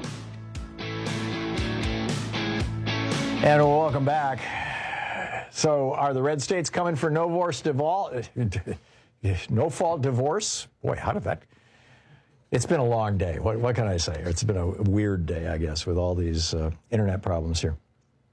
[SPEAKER 15] And welcome back. So, are the red states coming for no divorce, no fault divorce? Boy, how did that? It's been a long day. What, what can I say? It's been a weird day, I guess, with all these uh, internet problems here.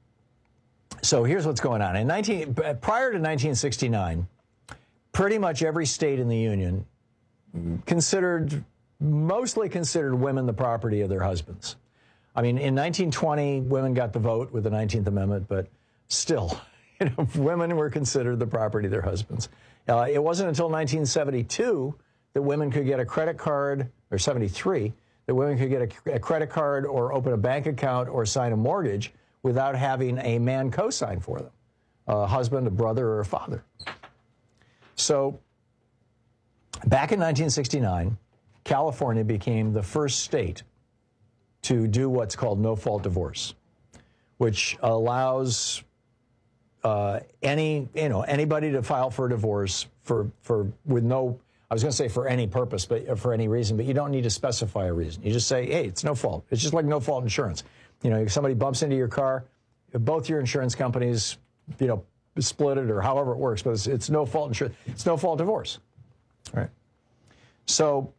[SPEAKER 15] So here's what's going on. In nineteen prior to nineteen sixty-nine. Pretty much every state in the Union considered, mostly considered women the property of their husbands. I mean, in nineteen twenty, women got the vote with the nineteenth Amendment, but still, you know, women were considered the property of their husbands. Uh, it wasn't until nineteen seventy-two that women could get a credit card, or seventy-three, that women could get a, a credit card or open a bank account or sign a mortgage without having a man co-sign for them, a husband, a brother, or a father. So, back in nineteen sixty-nine, California became the first state to do what's called no-fault divorce, which allows uh, any, you know, anybody to file for a divorce for, for with no, I was going to say for any purpose, but for any reason, but you don't need to specify a reason. You just say, hey, it's no fault. It's just like no-fault insurance. You know, if somebody bumps into your car, both your insurance companies, you know, split it or however it works, but it's, it's no fault insurance. It's no fault divorce. All right. So,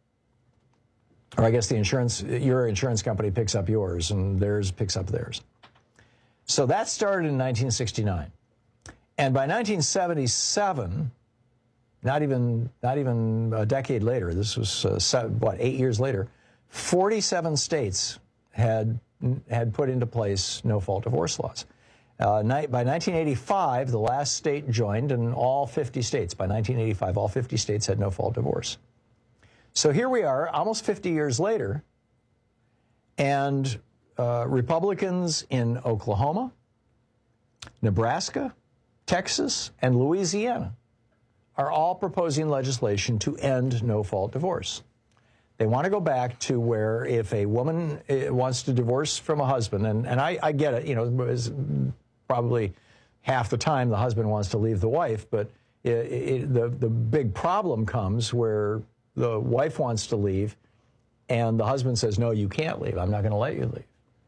[SPEAKER 15] or I guess the insurance, your insurance company picks up yours and theirs picks up theirs. So that started in nineteen sixty-nine. And by nineteen seventy-seven, not even, not even a decade later, this was, uh, seven, what, eight years later, forty-seven states had, had put into place no-fault divorce laws. Uh, by nineteen eighty-five, the last state joined, and all fifty states, by nineteen eighty-five, all fifty states had no-fault divorce. So here we are, almost fifty years later, and uh, Republicans in Oklahoma, Nebraska, Texas, and Louisiana are all proposing legislation to end no-fault divorce. They want to go back to where if a woman wants to divorce from a husband, and, and I, I get it, you know, probably half the time the husband wants to leave the wife, but it, it, the, the big problem comes where the wife wants to leave and the husband says, no, you can't leave. I'm not going to let you leave.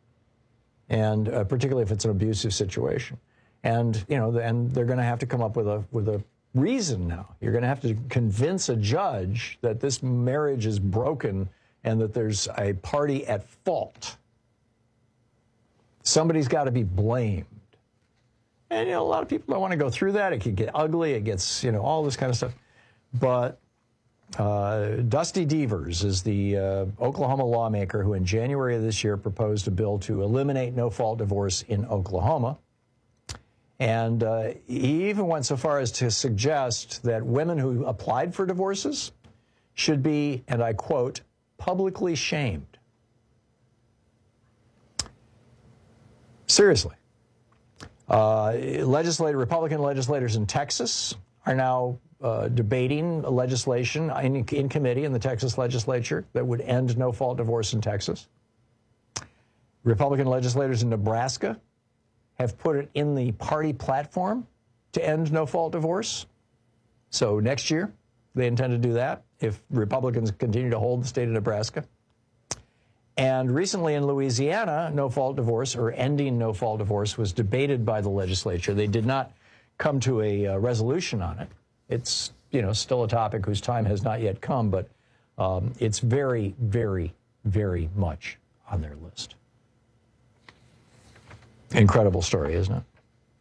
[SPEAKER 15] And uh, particularly if it's an abusive situation. And, you know, and they're going to have to come up with a, with a reason now. You're going to have to convince a judge that this marriage is broken and that there's a party at fault. Somebody's got to be blamed. And, you know, a lot of people don't want to go through that. It can get ugly. It gets, you know, all this kind of stuff. But uh, Dusty Devers is the uh, Oklahoma lawmaker who in January of this year proposed a bill to eliminate no-fault divorce in Oklahoma. And uh, he even went so far as to suggest that women who applied for divorces should be, and I quote, publicly shamed. Seriously. Uh, legislator, Republican legislators in Texas are now uh, debating legislation in, in committee in the Texas legislature that would end no-fault divorce in Texas. Republican legislators in Nebraska have put it in the party platform to end no-fault divorce. So next year, they intend to do that if Republicans continue to hold the state of Nebraska. And recently in Louisiana, no-fault divorce, or ending no-fault divorce, was debated by the legislature. They did not come to a uh, resolution on it. It's, you know, still a topic whose time has not yet come, but um, it's very, very, very much on their list. Incredible story, isn't it?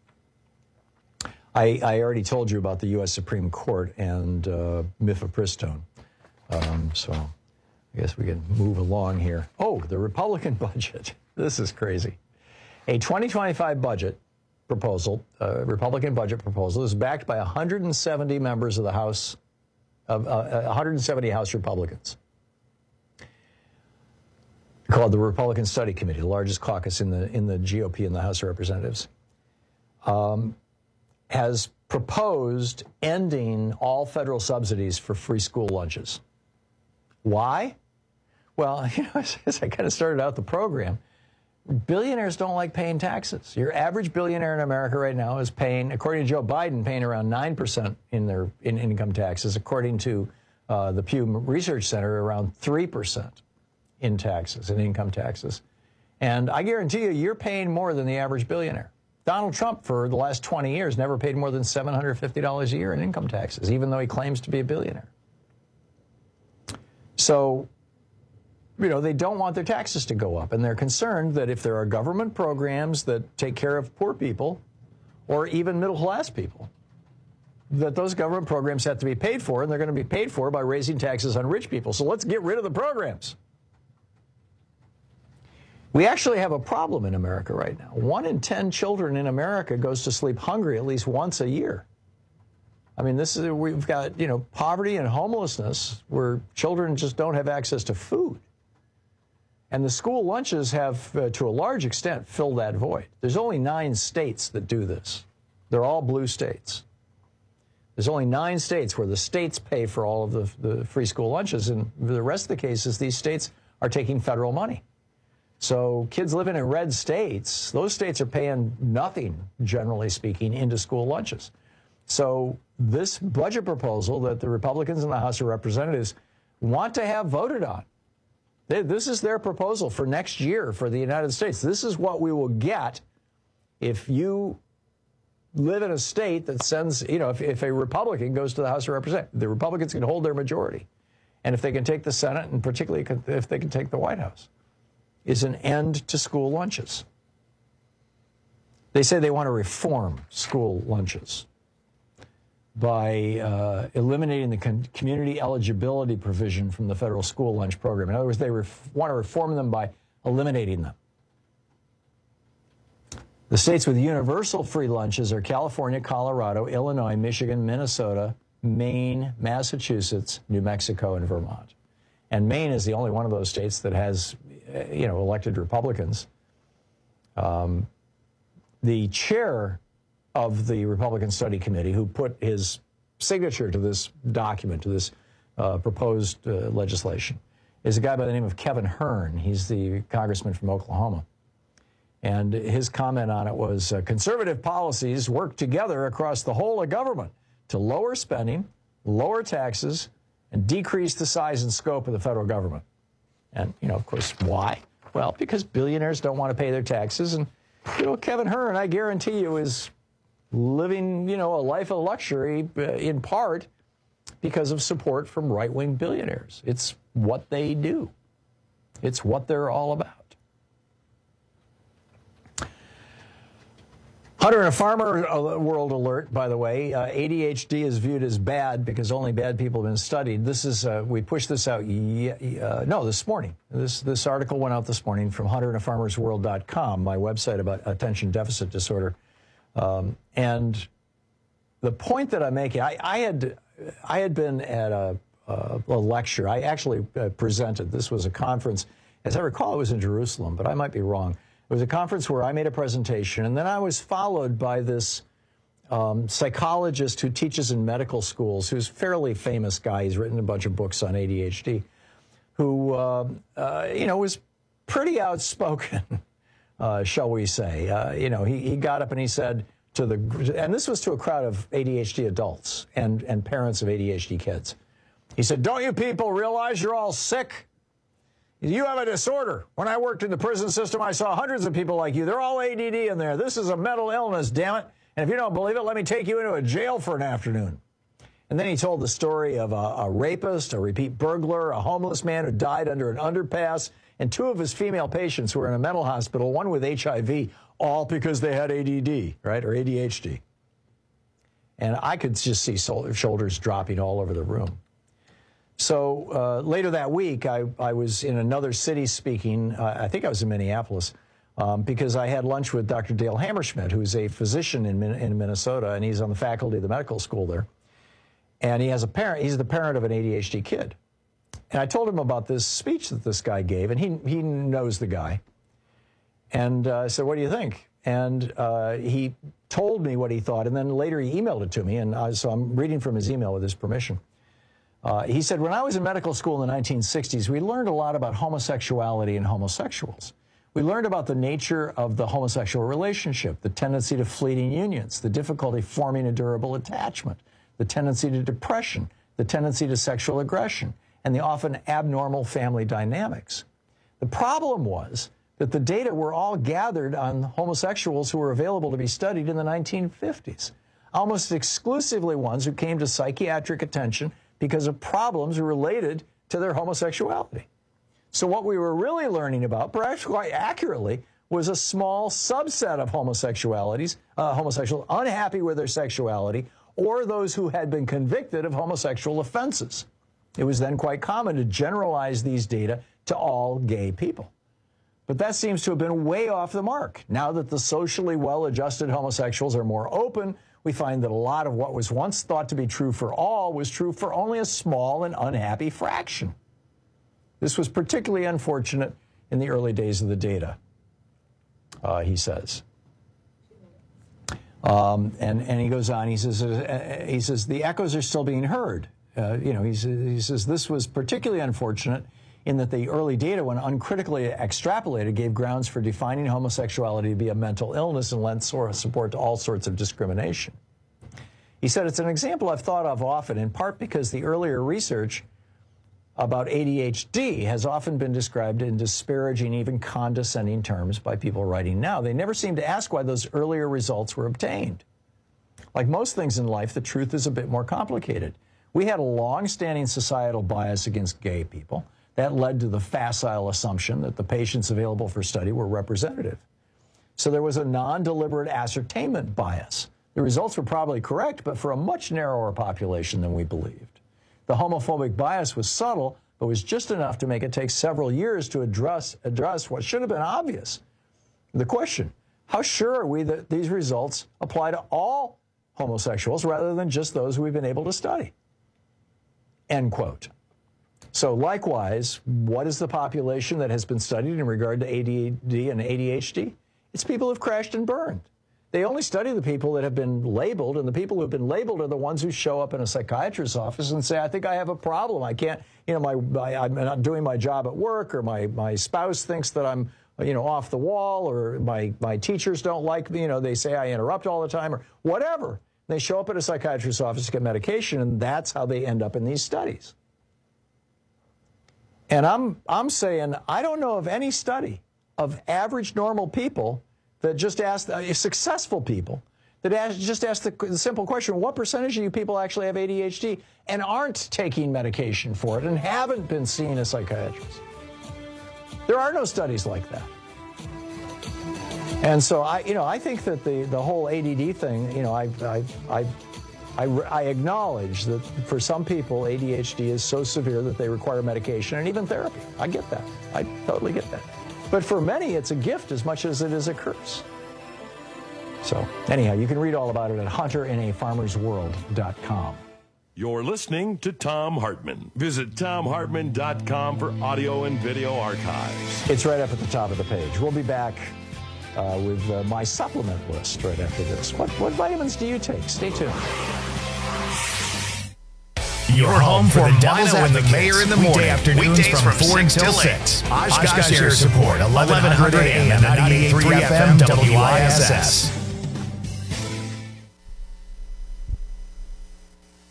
[SPEAKER 15] I, I already told you about the U S Supreme Court and uh, mifepristone. Um, so I guess we can move along here. Oh, the Republican budget. This is crazy. A twenty twenty-five budget proposal, uh, Republican budget proposal, is backed by one hundred seventy members of the House, of uh, one hundred seventy House Republicans. Called the Republican Study Committee, the largest caucus in the in the G O P in the House of Representatives. Um, has proposed ending all federal subsidies for free school lunches. Why? Well, you know, as, as I kind of started out the program, billionaires don't like paying taxes. Your average billionaire in America right now is paying, according to Joe Biden, paying around nine percent in their in income taxes. According to uh, the Pew Research Center, around three percent in taxes, in income taxes. And I guarantee you, you're paying more than the average billionaire. Donald Trump, for the last twenty years, never paid more than seven hundred fifty dollars a year in income taxes, even though he claims to be a billionaire. So, you know, they don't want their taxes to go up, and they're concerned that if there are government programs that take care of poor people or even middle-class people, that those government programs have to be paid for, and they're going to be paid for by raising taxes on rich people. So let's get rid of the programs. We actually have a problem in America right now. One in ten children in America goes to sleep hungry at least once a year. I mean, this is, we've got, you know, poverty and homelessness where children just don't have access to food. And the school lunches have, uh, to a large extent, filled that void. There's only nine states that do this. They're all blue states. There's only nine states where the states pay for all of the, the free school lunches. And the rest of the cases, these states are taking federal money. So kids living in red states, those states are paying nothing, generally speaking, into school lunches. So this budget proposal that the Republicans in the House of Representatives want to have voted on, they, this is their proposal for next year for the United States. This is what we will get if you live in a state that sends, you know, if, if a Republican goes to the House of Representatives, the Republicans can hold their majority. And if they can take the Senate, and particularly if they can take the White House, is an end to school lunches. They say they want to reform school lunches by uh, eliminating the con- community eligibility provision from the federal school lunch program. In other words, they ref- want to reform them by eliminating them. The states with universal free lunches are California, Colorado, Illinois, Michigan, Minnesota, Maine, Massachusetts, New Mexico, and Vermont. And Maine is the only one of those states that has, you know, elected Republicans. Um, the chair of the Republican Study Committee, who put his signature to this document, to this uh, proposed uh, legislation, is a guy by the name of Kevin Hern. He's the congressman from Oklahoma. And his comment on it was, uh, conservative policies work together across the whole of government to lower spending, lower taxes, and decrease the size and scope of the federal government. And, you know, of course, why? Well, because billionaires don't want to pay their taxes. And, you know, Kevin Hern, I guarantee you, is living, you know, a life of luxury uh, in part because of support from right-wing billionaires. It's what they do. It's what they're all about. Hunter and a farmer world alert, by the way. Uh, A D H D is viewed as bad because only bad people have been studied. This is, uh, we pushed this out, uh, no, this morning. This this article went out this morning from hunter and a farmers world dot com, my website about attention deficit disorder. Um, and the point that I'm making, I, I had I had been at a, a, a lecture. I actually uh, presented. This was a conference. As I recall, it was in Jerusalem, but I might be wrong. It was a conference where I made a presentation, and then I was followed by this um, psychologist who teaches in medical schools, who's a fairly famous guy. He's written a bunch of books on A D H D, who, uh, uh, you know, was pretty outspoken, uh, shall we say. Uh, you know, he, he got up and he said, to the, and this was to a crowd of A D H D adults and, and parents of A D H D kids. He said, don't you people realize you're all sick? You have a disorder. When I worked in the prison system, I saw hundreds of people like you. They're all A D D in there. This is a mental illness, damn it. And if you don't believe it, let me take you into a jail for an afternoon. And then he told the story of a, a rapist, a repeat burglar, a homeless man who died under an underpass, and two of his female patients who were in a mental hospital, one with H I V, all because they had A D D, right, or A D H D. And I could just see shoulders dropping all over the room. So uh, later that week, I, I was in another city speaking. Uh, I think I was in Minneapolis, um, because I had lunch with Doctor Dale Hammerschmidt, who's a physician in, in Minnesota, and he's on the faculty of the medical school there. And he has a parent. He's the parent of an A D H D kid. And I told him about this speech that this guy gave, and he he knows the guy. And uh, I said, what do you think? And uh, he told me what he thought, and then later he emailed it to me, and I, so I'm reading from his email with his permission. Uh, he said, when I was in medical school in the nineteen sixties, we learned a lot about homosexuality and homosexuals. We learned about the nature of the homosexual relationship, the tendency to fleeting unions, the difficulty forming a durable attachment, the tendency to depression, the tendency to sexual aggression, and the often abnormal family dynamics. The problem was that the data were all gathered on homosexuals who were available to be studied in the nineteen fifties, almost exclusively ones who came to psychiatric attention because of problems related to their homosexuality. So what we were really learning about, perhaps quite accurately, was a small subset of homosexualities, uh, homosexuals unhappy with their sexuality, or those who had been convicted of homosexual offenses. It was then quite common to generalize these data to all gay people. But that seems to have been way off the mark. Now that the socially well-adjusted homosexuals are more open, we find that a lot of what was once thought to be true for all was true for only a small and unhappy fraction. This was particularly unfortunate in the early days of the data, uh, he says. Um, and, and he goes on, he says, uh, he says, the echoes are still being heard. Uh, you know, he, he says this was particularly unfortunate in that the early data, when uncritically extrapolated, gave grounds for defining homosexuality to be a mental illness and lent support to all sorts of discrimination. He said, it's an example I've thought of often, in part because the earlier research about A D H D has often been described in disparaging, even condescending terms by people writing now. They never seem to ask why those earlier results were obtained. Like most things in life, the truth is a bit more complicated. We had a long-standing societal bias against gay people. That led to the facile assumption that the patients available for study were representative. So there was a non-deliberate ascertainment bias. The results were probably correct, but for a much narrower population than we believed. The homophobic bias was subtle, but was just enough to make it take several years to address, address what should have been obvious. The question, how sure are we that these results apply to all homosexuals rather than just those we've been able to study? End quote. So likewise, what is the population that has been studied in regard to A D D and A D H D? It's people who've crashed and burned. They only study the people that have been labeled, and the people who have been labeled are the ones who show up in a psychiatrist's office and say, I think I have a problem. I can't, you know, my, my I'm not doing my job at work, or my, my spouse thinks that I'm, you know, off the wall, or my, my teachers don't like me, you know, they say I interrupt all the time, or whatever. They show up at a psychiatrist's office to get medication, and that's how they end up in these studies. And I'm, I'm saying, I don't know of any study of average normal people that just ask, uh, successful people, that ask, just ask the, the simple question, what percentage of you people actually have A D H D and aren't taking medication for it and haven't been seeing a psychiatrist? There are no studies like that. And so I, you know, I think that the, the whole A D D thing, you know, I, I, I, I, I acknowledge that for some people, A D H D is so severe that they require medication and even therapy. I get that. I totally get that. But for many, it's a gift as much as it is a curse. So anyhow, you can read all about it at hunter in a farmers world dot com.
[SPEAKER 14] You're listening to Thom Hartmann. Visit thom hartmann dot com for audio and video archives.
[SPEAKER 15] It's right up at the top of the page. We'll be back uh, with uh, my supplement list right after this. What, what vitamins do you take? Stay tuned.
[SPEAKER 1] Your home for the Devils and the Mayor in the morning. Afternoons Weekdays from, from four until six. Oshkosh Air Support, eleven hundred A M and ninety-eight point three F M W I S S.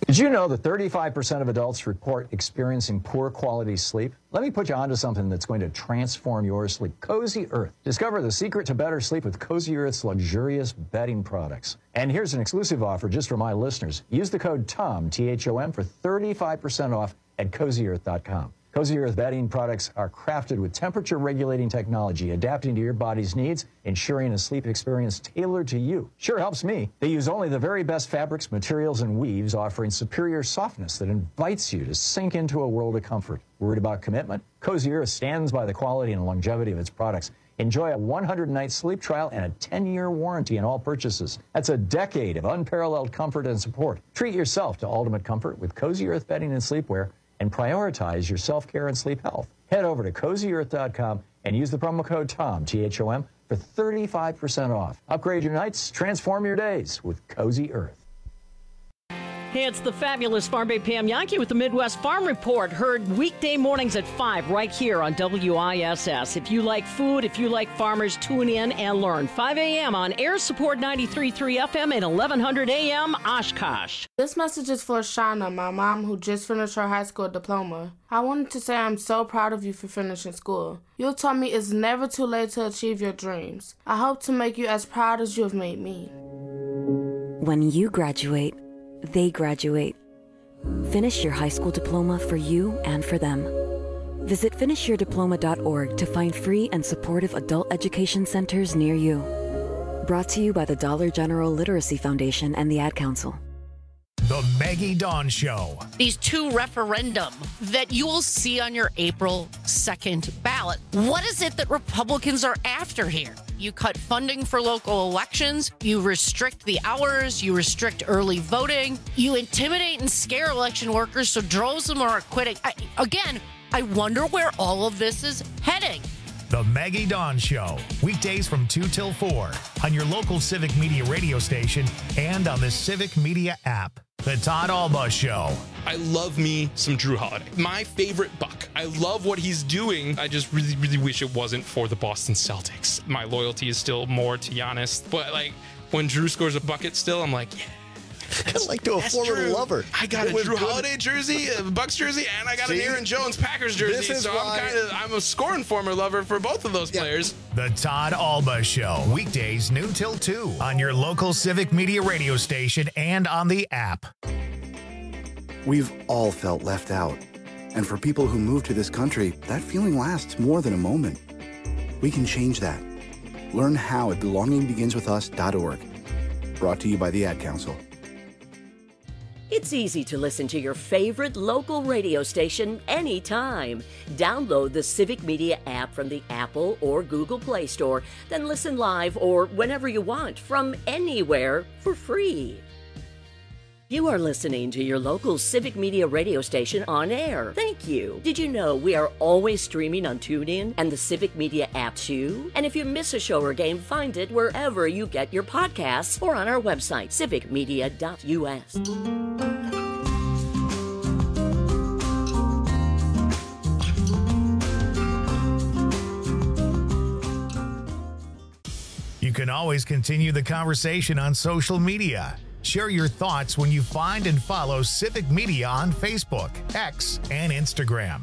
[SPEAKER 15] Did you know that thirty-five percent of adults report experiencing poor quality sleep? Let me put you onto something that's going to transform your sleep. Cozy Earth. Discover the secret to better sleep with Cozy Earth's luxurious bedding products. And here's an exclusive offer just for my listeners. Use the code TOM, T H O M, for thirty-five percent off at cozy earth dot com. Cozy Earth bedding products are crafted with temperature-regulating technology, adapting to your body's needs, ensuring a sleep experience tailored to you. Sure helps me. They use only the very best fabrics, materials, and weaves, offering superior softness that invites you to sink into a world of comfort. Worried about commitment? Cozy Earth stands by the quality and longevity of its products. Enjoy a one hundred night sleep trial and a ten year warranty on all purchases. That's a decade of unparalleled comfort and support. Treat yourself to ultimate comfort with Cozy Earth bedding and sleepwear, and prioritize your self-care and sleep health. Head over to cozy earth dot com and use the promo code TOM, T H O M, for thirty-five percent off. Upgrade your nights, transform your days with Cozy Earth.
[SPEAKER 18] Hey, it's the fabulous Farm Bay Pam Yankee with the Midwest Farm Report. Heard weekday mornings at five right here on W I S S. If you like food, if you like farmers, tune in and learn. five a.m. on Air Support ninety-three point three F M and eleven hundred A M Oshkosh.
[SPEAKER 7] This message is for Shauna, my mom, who just finished her high school diploma. I wanted to say I'm so proud of you for finishing school. You told me it's never too late to achieve your dreams. I hope to make you as proud as you have made me.
[SPEAKER 9] When you graduate, they graduate. Finish your high school diploma for you and for them. Visit finish your diploma dot org to find free and supportive adult education centers near you. Brought to you by the Dollar General Literacy Foundation and the Ad Council.
[SPEAKER 1] The Maggie Dawn Show.
[SPEAKER 10] These two referendum that you will see on your April second ballot. What is it that Republicans are after here? You cut funding for local elections, you restrict the hours, you restrict early voting, you intimidate and scare election workers so droves of them are quitting. I, again, I wonder where all of this is heading.
[SPEAKER 1] The Maggie Dawn Show, weekdays from two till four on your local Civic Media radio station and on the Civic Media app. The Todd Alba Show.
[SPEAKER 11] I love me some Drew Holiday. My favorite Buck. I love what he's doing. I just really, really wish it wasn't for the Boston Celtics. My loyalty is still more to Giannis. But, like, when Drew scores a bucket still, I'm like, yeah.
[SPEAKER 25] Kind of like to a former
[SPEAKER 11] Drew.
[SPEAKER 25] lover.
[SPEAKER 11] I got
[SPEAKER 25] It
[SPEAKER 11] a
[SPEAKER 25] was
[SPEAKER 11] Drew
[SPEAKER 25] good.
[SPEAKER 11] Holiday jersey, a Bucks jersey, and I got
[SPEAKER 25] See?
[SPEAKER 11] an Aaron Jones Packers jersey.
[SPEAKER 25] This is
[SPEAKER 11] so
[SPEAKER 25] why-
[SPEAKER 11] I'm kind of I'm a scoring former lover for both of those players.
[SPEAKER 1] The Todd Alba Show, weekdays noon till two on your local Civic Media radio station and on the app.
[SPEAKER 23] We've all felt left out. And for people who move to this country, that feeling lasts more than a moment. We can change that. Learn how at belonging begins with us dot org. Brought to you by the Ad Council.
[SPEAKER 17] It's easy to listen to your favorite local radio station anytime. Download the Civic Media app from the Apple or Google Play Store, then listen live or whenever you want from anywhere for free. You are listening to your local Civic Media radio station on air. Thank you. Did you know we are always streaming on TuneIn and the Civic Media app too? And if you miss a show or game, find it wherever you get your podcasts or on our website, civic media dot U S.
[SPEAKER 1] You can always continue the conversation on social media. Share your thoughts when you find and follow Civic Media on Facebook, X, and Instagram.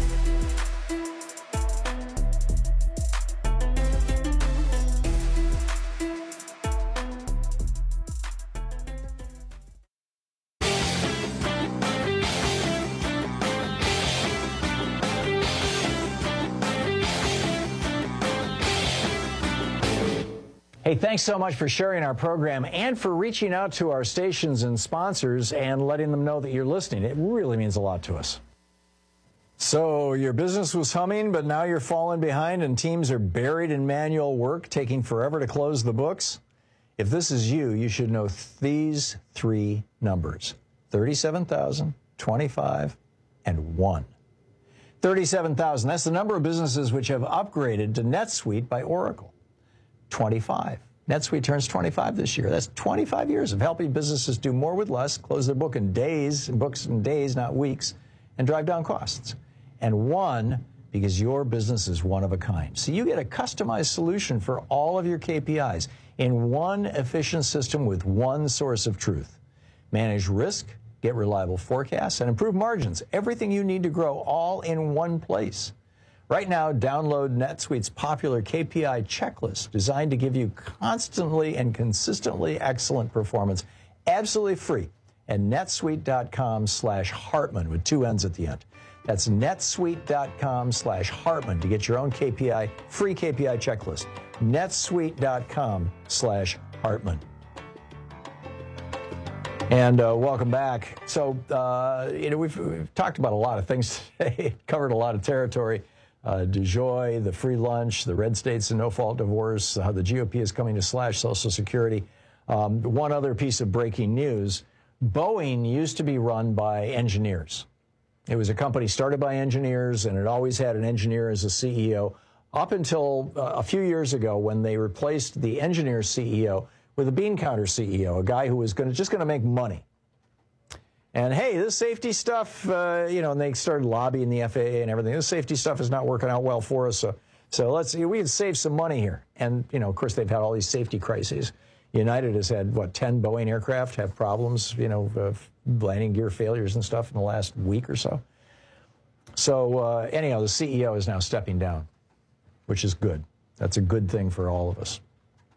[SPEAKER 15] Hey, thanks so much for sharing our program and for reaching out to our stations and sponsors and letting them know that you're listening. It really means a lot to us. So your business was humming, but now you're falling behind and teams are buried in manual work, taking forever to close the books? If this is you, you should know these three numbers: thirty-seven thousand, twenty-five, and one. thirty-seven thousand, that's the number of businesses which have upgraded to NetSuite by Oracle. twenty-five. NetSuite turns twenty-five this year. That's twenty-five years of helping businesses do more with less, close their book in days, books in days, not weeks, and drive down costs. And one, because your business is one of a kind. So you get a customized solution for all of your K P Is in one efficient system with one source of truth. Manage risk, Get reliable forecasts and improve margins. Everything you need to grow all in one place. Right now, download NetSuite's popular K P I checklist designed to give you constantly and consistently excellent performance, absolutely free, at netsuite.com slash Hartman with two N's at the end. That's netsuite.com slash Hartman to get your own K P I, free K P I checklist. netsuite.com slash Hartman. And uh, welcome back. So, uh, you know, we've, we've talked about a lot of things today, covered a lot of territory. Uh, DeJoy, the free lunch, the red states and no-fault divorce, how the G O P is coming to slash Social Security. Um, one other piece of breaking news, Boeing used to be run by engineers. It was a company started by engineers, and it always had an engineer as a C E O, up until uh, a few years ago when they replaced the engineer C E O with a bean counter C E O, a guy who was gonna, just going to make money. And hey, this safety stuff, uh, you know, and they started lobbying the F A A and everything. This safety stuff is not working out well for us. So, so let's see, we can save some money here. And, you know, of course, they've had all these safety crises. United has had, what, ten Boeing aircraft have problems, you know, uh, landing gear failures and stuff in the last week or so. So, uh, anyhow, the C E O is now stepping down, which is good. That's a good thing for all of us.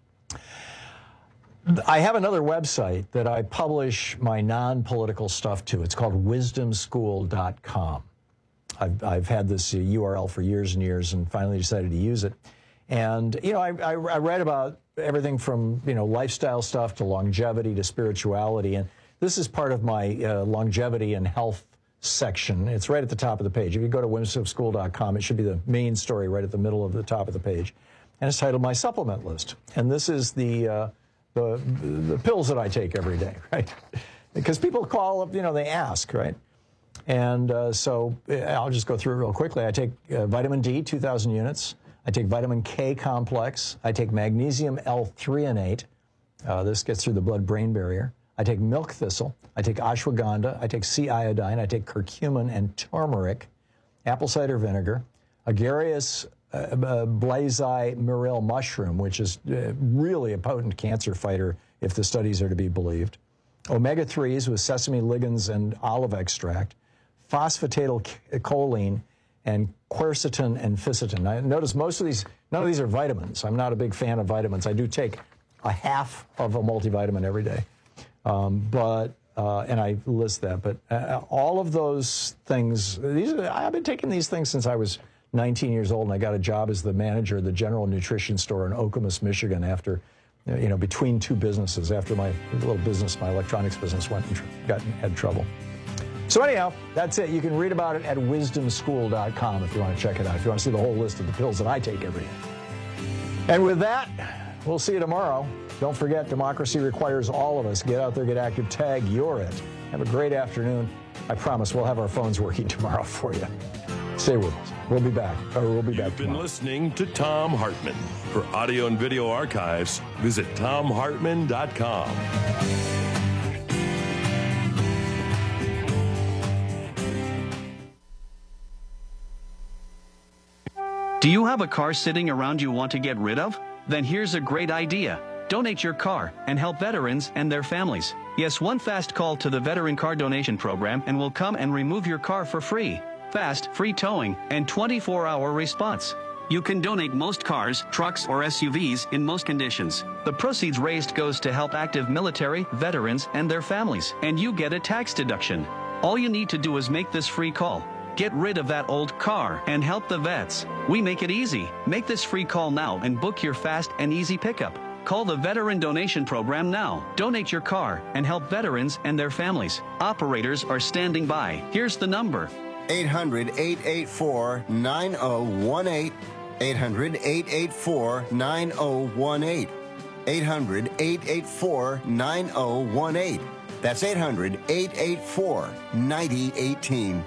[SPEAKER 15] I have another website that I publish my non-political stuff to. It's called wisdom school dot com. I've, I've had this uh, U R L for years and years and finally decided to use it. And, you know, I, I, I read about everything from, you know, lifestyle stuff to longevity to spirituality. And this is part of my uh, longevity and health section. It's right at the top of the page. If you go to wisdom school dot com, it should be the main story right at the middle of the top of the page. And it's titled My Supplement List. And this is the... Uh, The, the pills that I take every day, right? Because people call up, you know, they ask, right? And uh, so I'll just go through it real quickly. I take uh, vitamin D, two thousand units. I take vitamin K complex. I take magnesium L-threonate. Uh, this gets through the blood-brain barrier. I take milk thistle. I take ashwagandha. I take sea iodine. I take curcumin and turmeric, apple cider vinegar, agaricus Uh, uh, blazei myrrhil mushroom, which is uh, really a potent cancer fighter if the studies are to be believed. omega threes with sesame ligands and olive extract, phosphatidylcholine, and quercetin and fisetin. Now, notice most of these, none of these are vitamins. I'm not a big fan of vitamins. I do take a half of a multivitamin every day. Um, but, uh, and I list that, but uh, all of those things, these are, I've been taking these things since I was nineteen years old, and I got a job as the manager of the General Nutrition Store in Okemos, Michigan after, you know, between two businesses, after my little business, my electronics business went and tr- got in, had trouble. So anyhow, that's it. You can read about it at wisdom school dot com if you want to check it out, if you want to see the whole list of the pills that I take every day. And with that, we'll see you tomorrow. Don't forget, democracy requires all of us. Get out there, get active, tag, you're it. Have a great afternoon. I promise we'll have our phones working tomorrow for you. Stay with us. We'll be back. Or we'll be back
[SPEAKER 14] You've been
[SPEAKER 15] tomorrow.
[SPEAKER 14] listening to Thom Hartmann. For audio and video archives, visit thom hartmann dot com.
[SPEAKER 4] Do you have a car sitting around you want to get rid of? Then here's a great idea. Donate your car and help veterans and their families. Yes, one fast call to the Veteran Car Donation Program and we'll come and remove your car for free. Fast, free towing, and twenty-four hour response. You can donate most cars, trucks, or S U Vs in most conditions. The proceeds raised goes to help active military, veterans, and their families, and you get a tax deduction. All you need to do is make this free call. Get rid of that old car and help the vets. We make it easy. Make this free call now and book your fast and easy pickup. Call the Veteran Donation Program now. Donate your car and help veterans and their families. Operators are standing by. Here's the number.
[SPEAKER 5] eight hundred, eight eight four, nine oh one eight. eight hundred, eight eight four, nine oh one eight. eight hundred, eight eight four, nine oh one eight. That's eight hundred, eight eight four, nine oh one eight.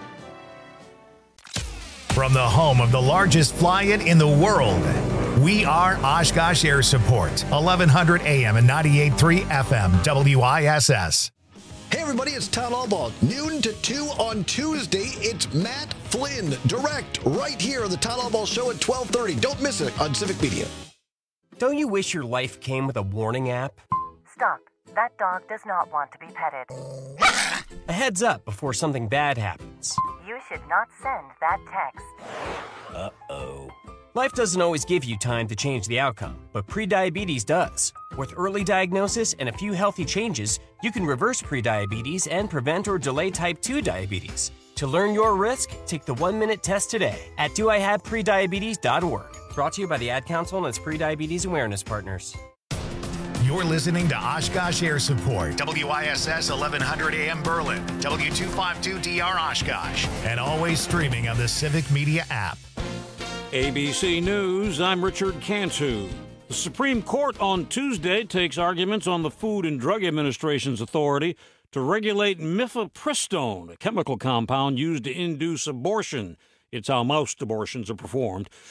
[SPEAKER 1] From the home of the largest fly-in in the world, we are Oshkosh Air Support, eleven hundred A M and ninety-eight point three F M, W I S S.
[SPEAKER 25] Hey everybody, it's Town Hall Ball. Noon to two on Tuesday. It's Matt Flynn, direct, right here on the Town Hall Ball Show at twelve thirty. Don't miss it on Civic Media.
[SPEAKER 12] Don't you wish your life came with a warning app?
[SPEAKER 16] Stop.
[SPEAKER 3] That dog does not want to be petted.
[SPEAKER 12] A heads up before something bad happens.
[SPEAKER 3] You should not send that text.
[SPEAKER 12] Uh-oh. Life doesn't always give you time to change the outcome, but prediabetes does. With early diagnosis and a few healthy changes, you can reverse prediabetes and prevent or delay type two diabetes. To learn your risk, take the one-minute test today at do I have prediabetes dot org. Brought to you by the Ad Council and its prediabetes awareness partners.
[SPEAKER 1] You're listening to Oshkosh Air Support, W I S S eleven hundred A M Berlin, W two fifty-two D R Oshkosh, and always streaming on the Civic Media app.
[SPEAKER 2] A B C News, I'm Richard Cantu. The Supreme Court on Tuesday takes arguments on the Food and Drug Administration's authority to regulate mifepristone, a chemical compound used to induce abortion. It's how most abortions are performed.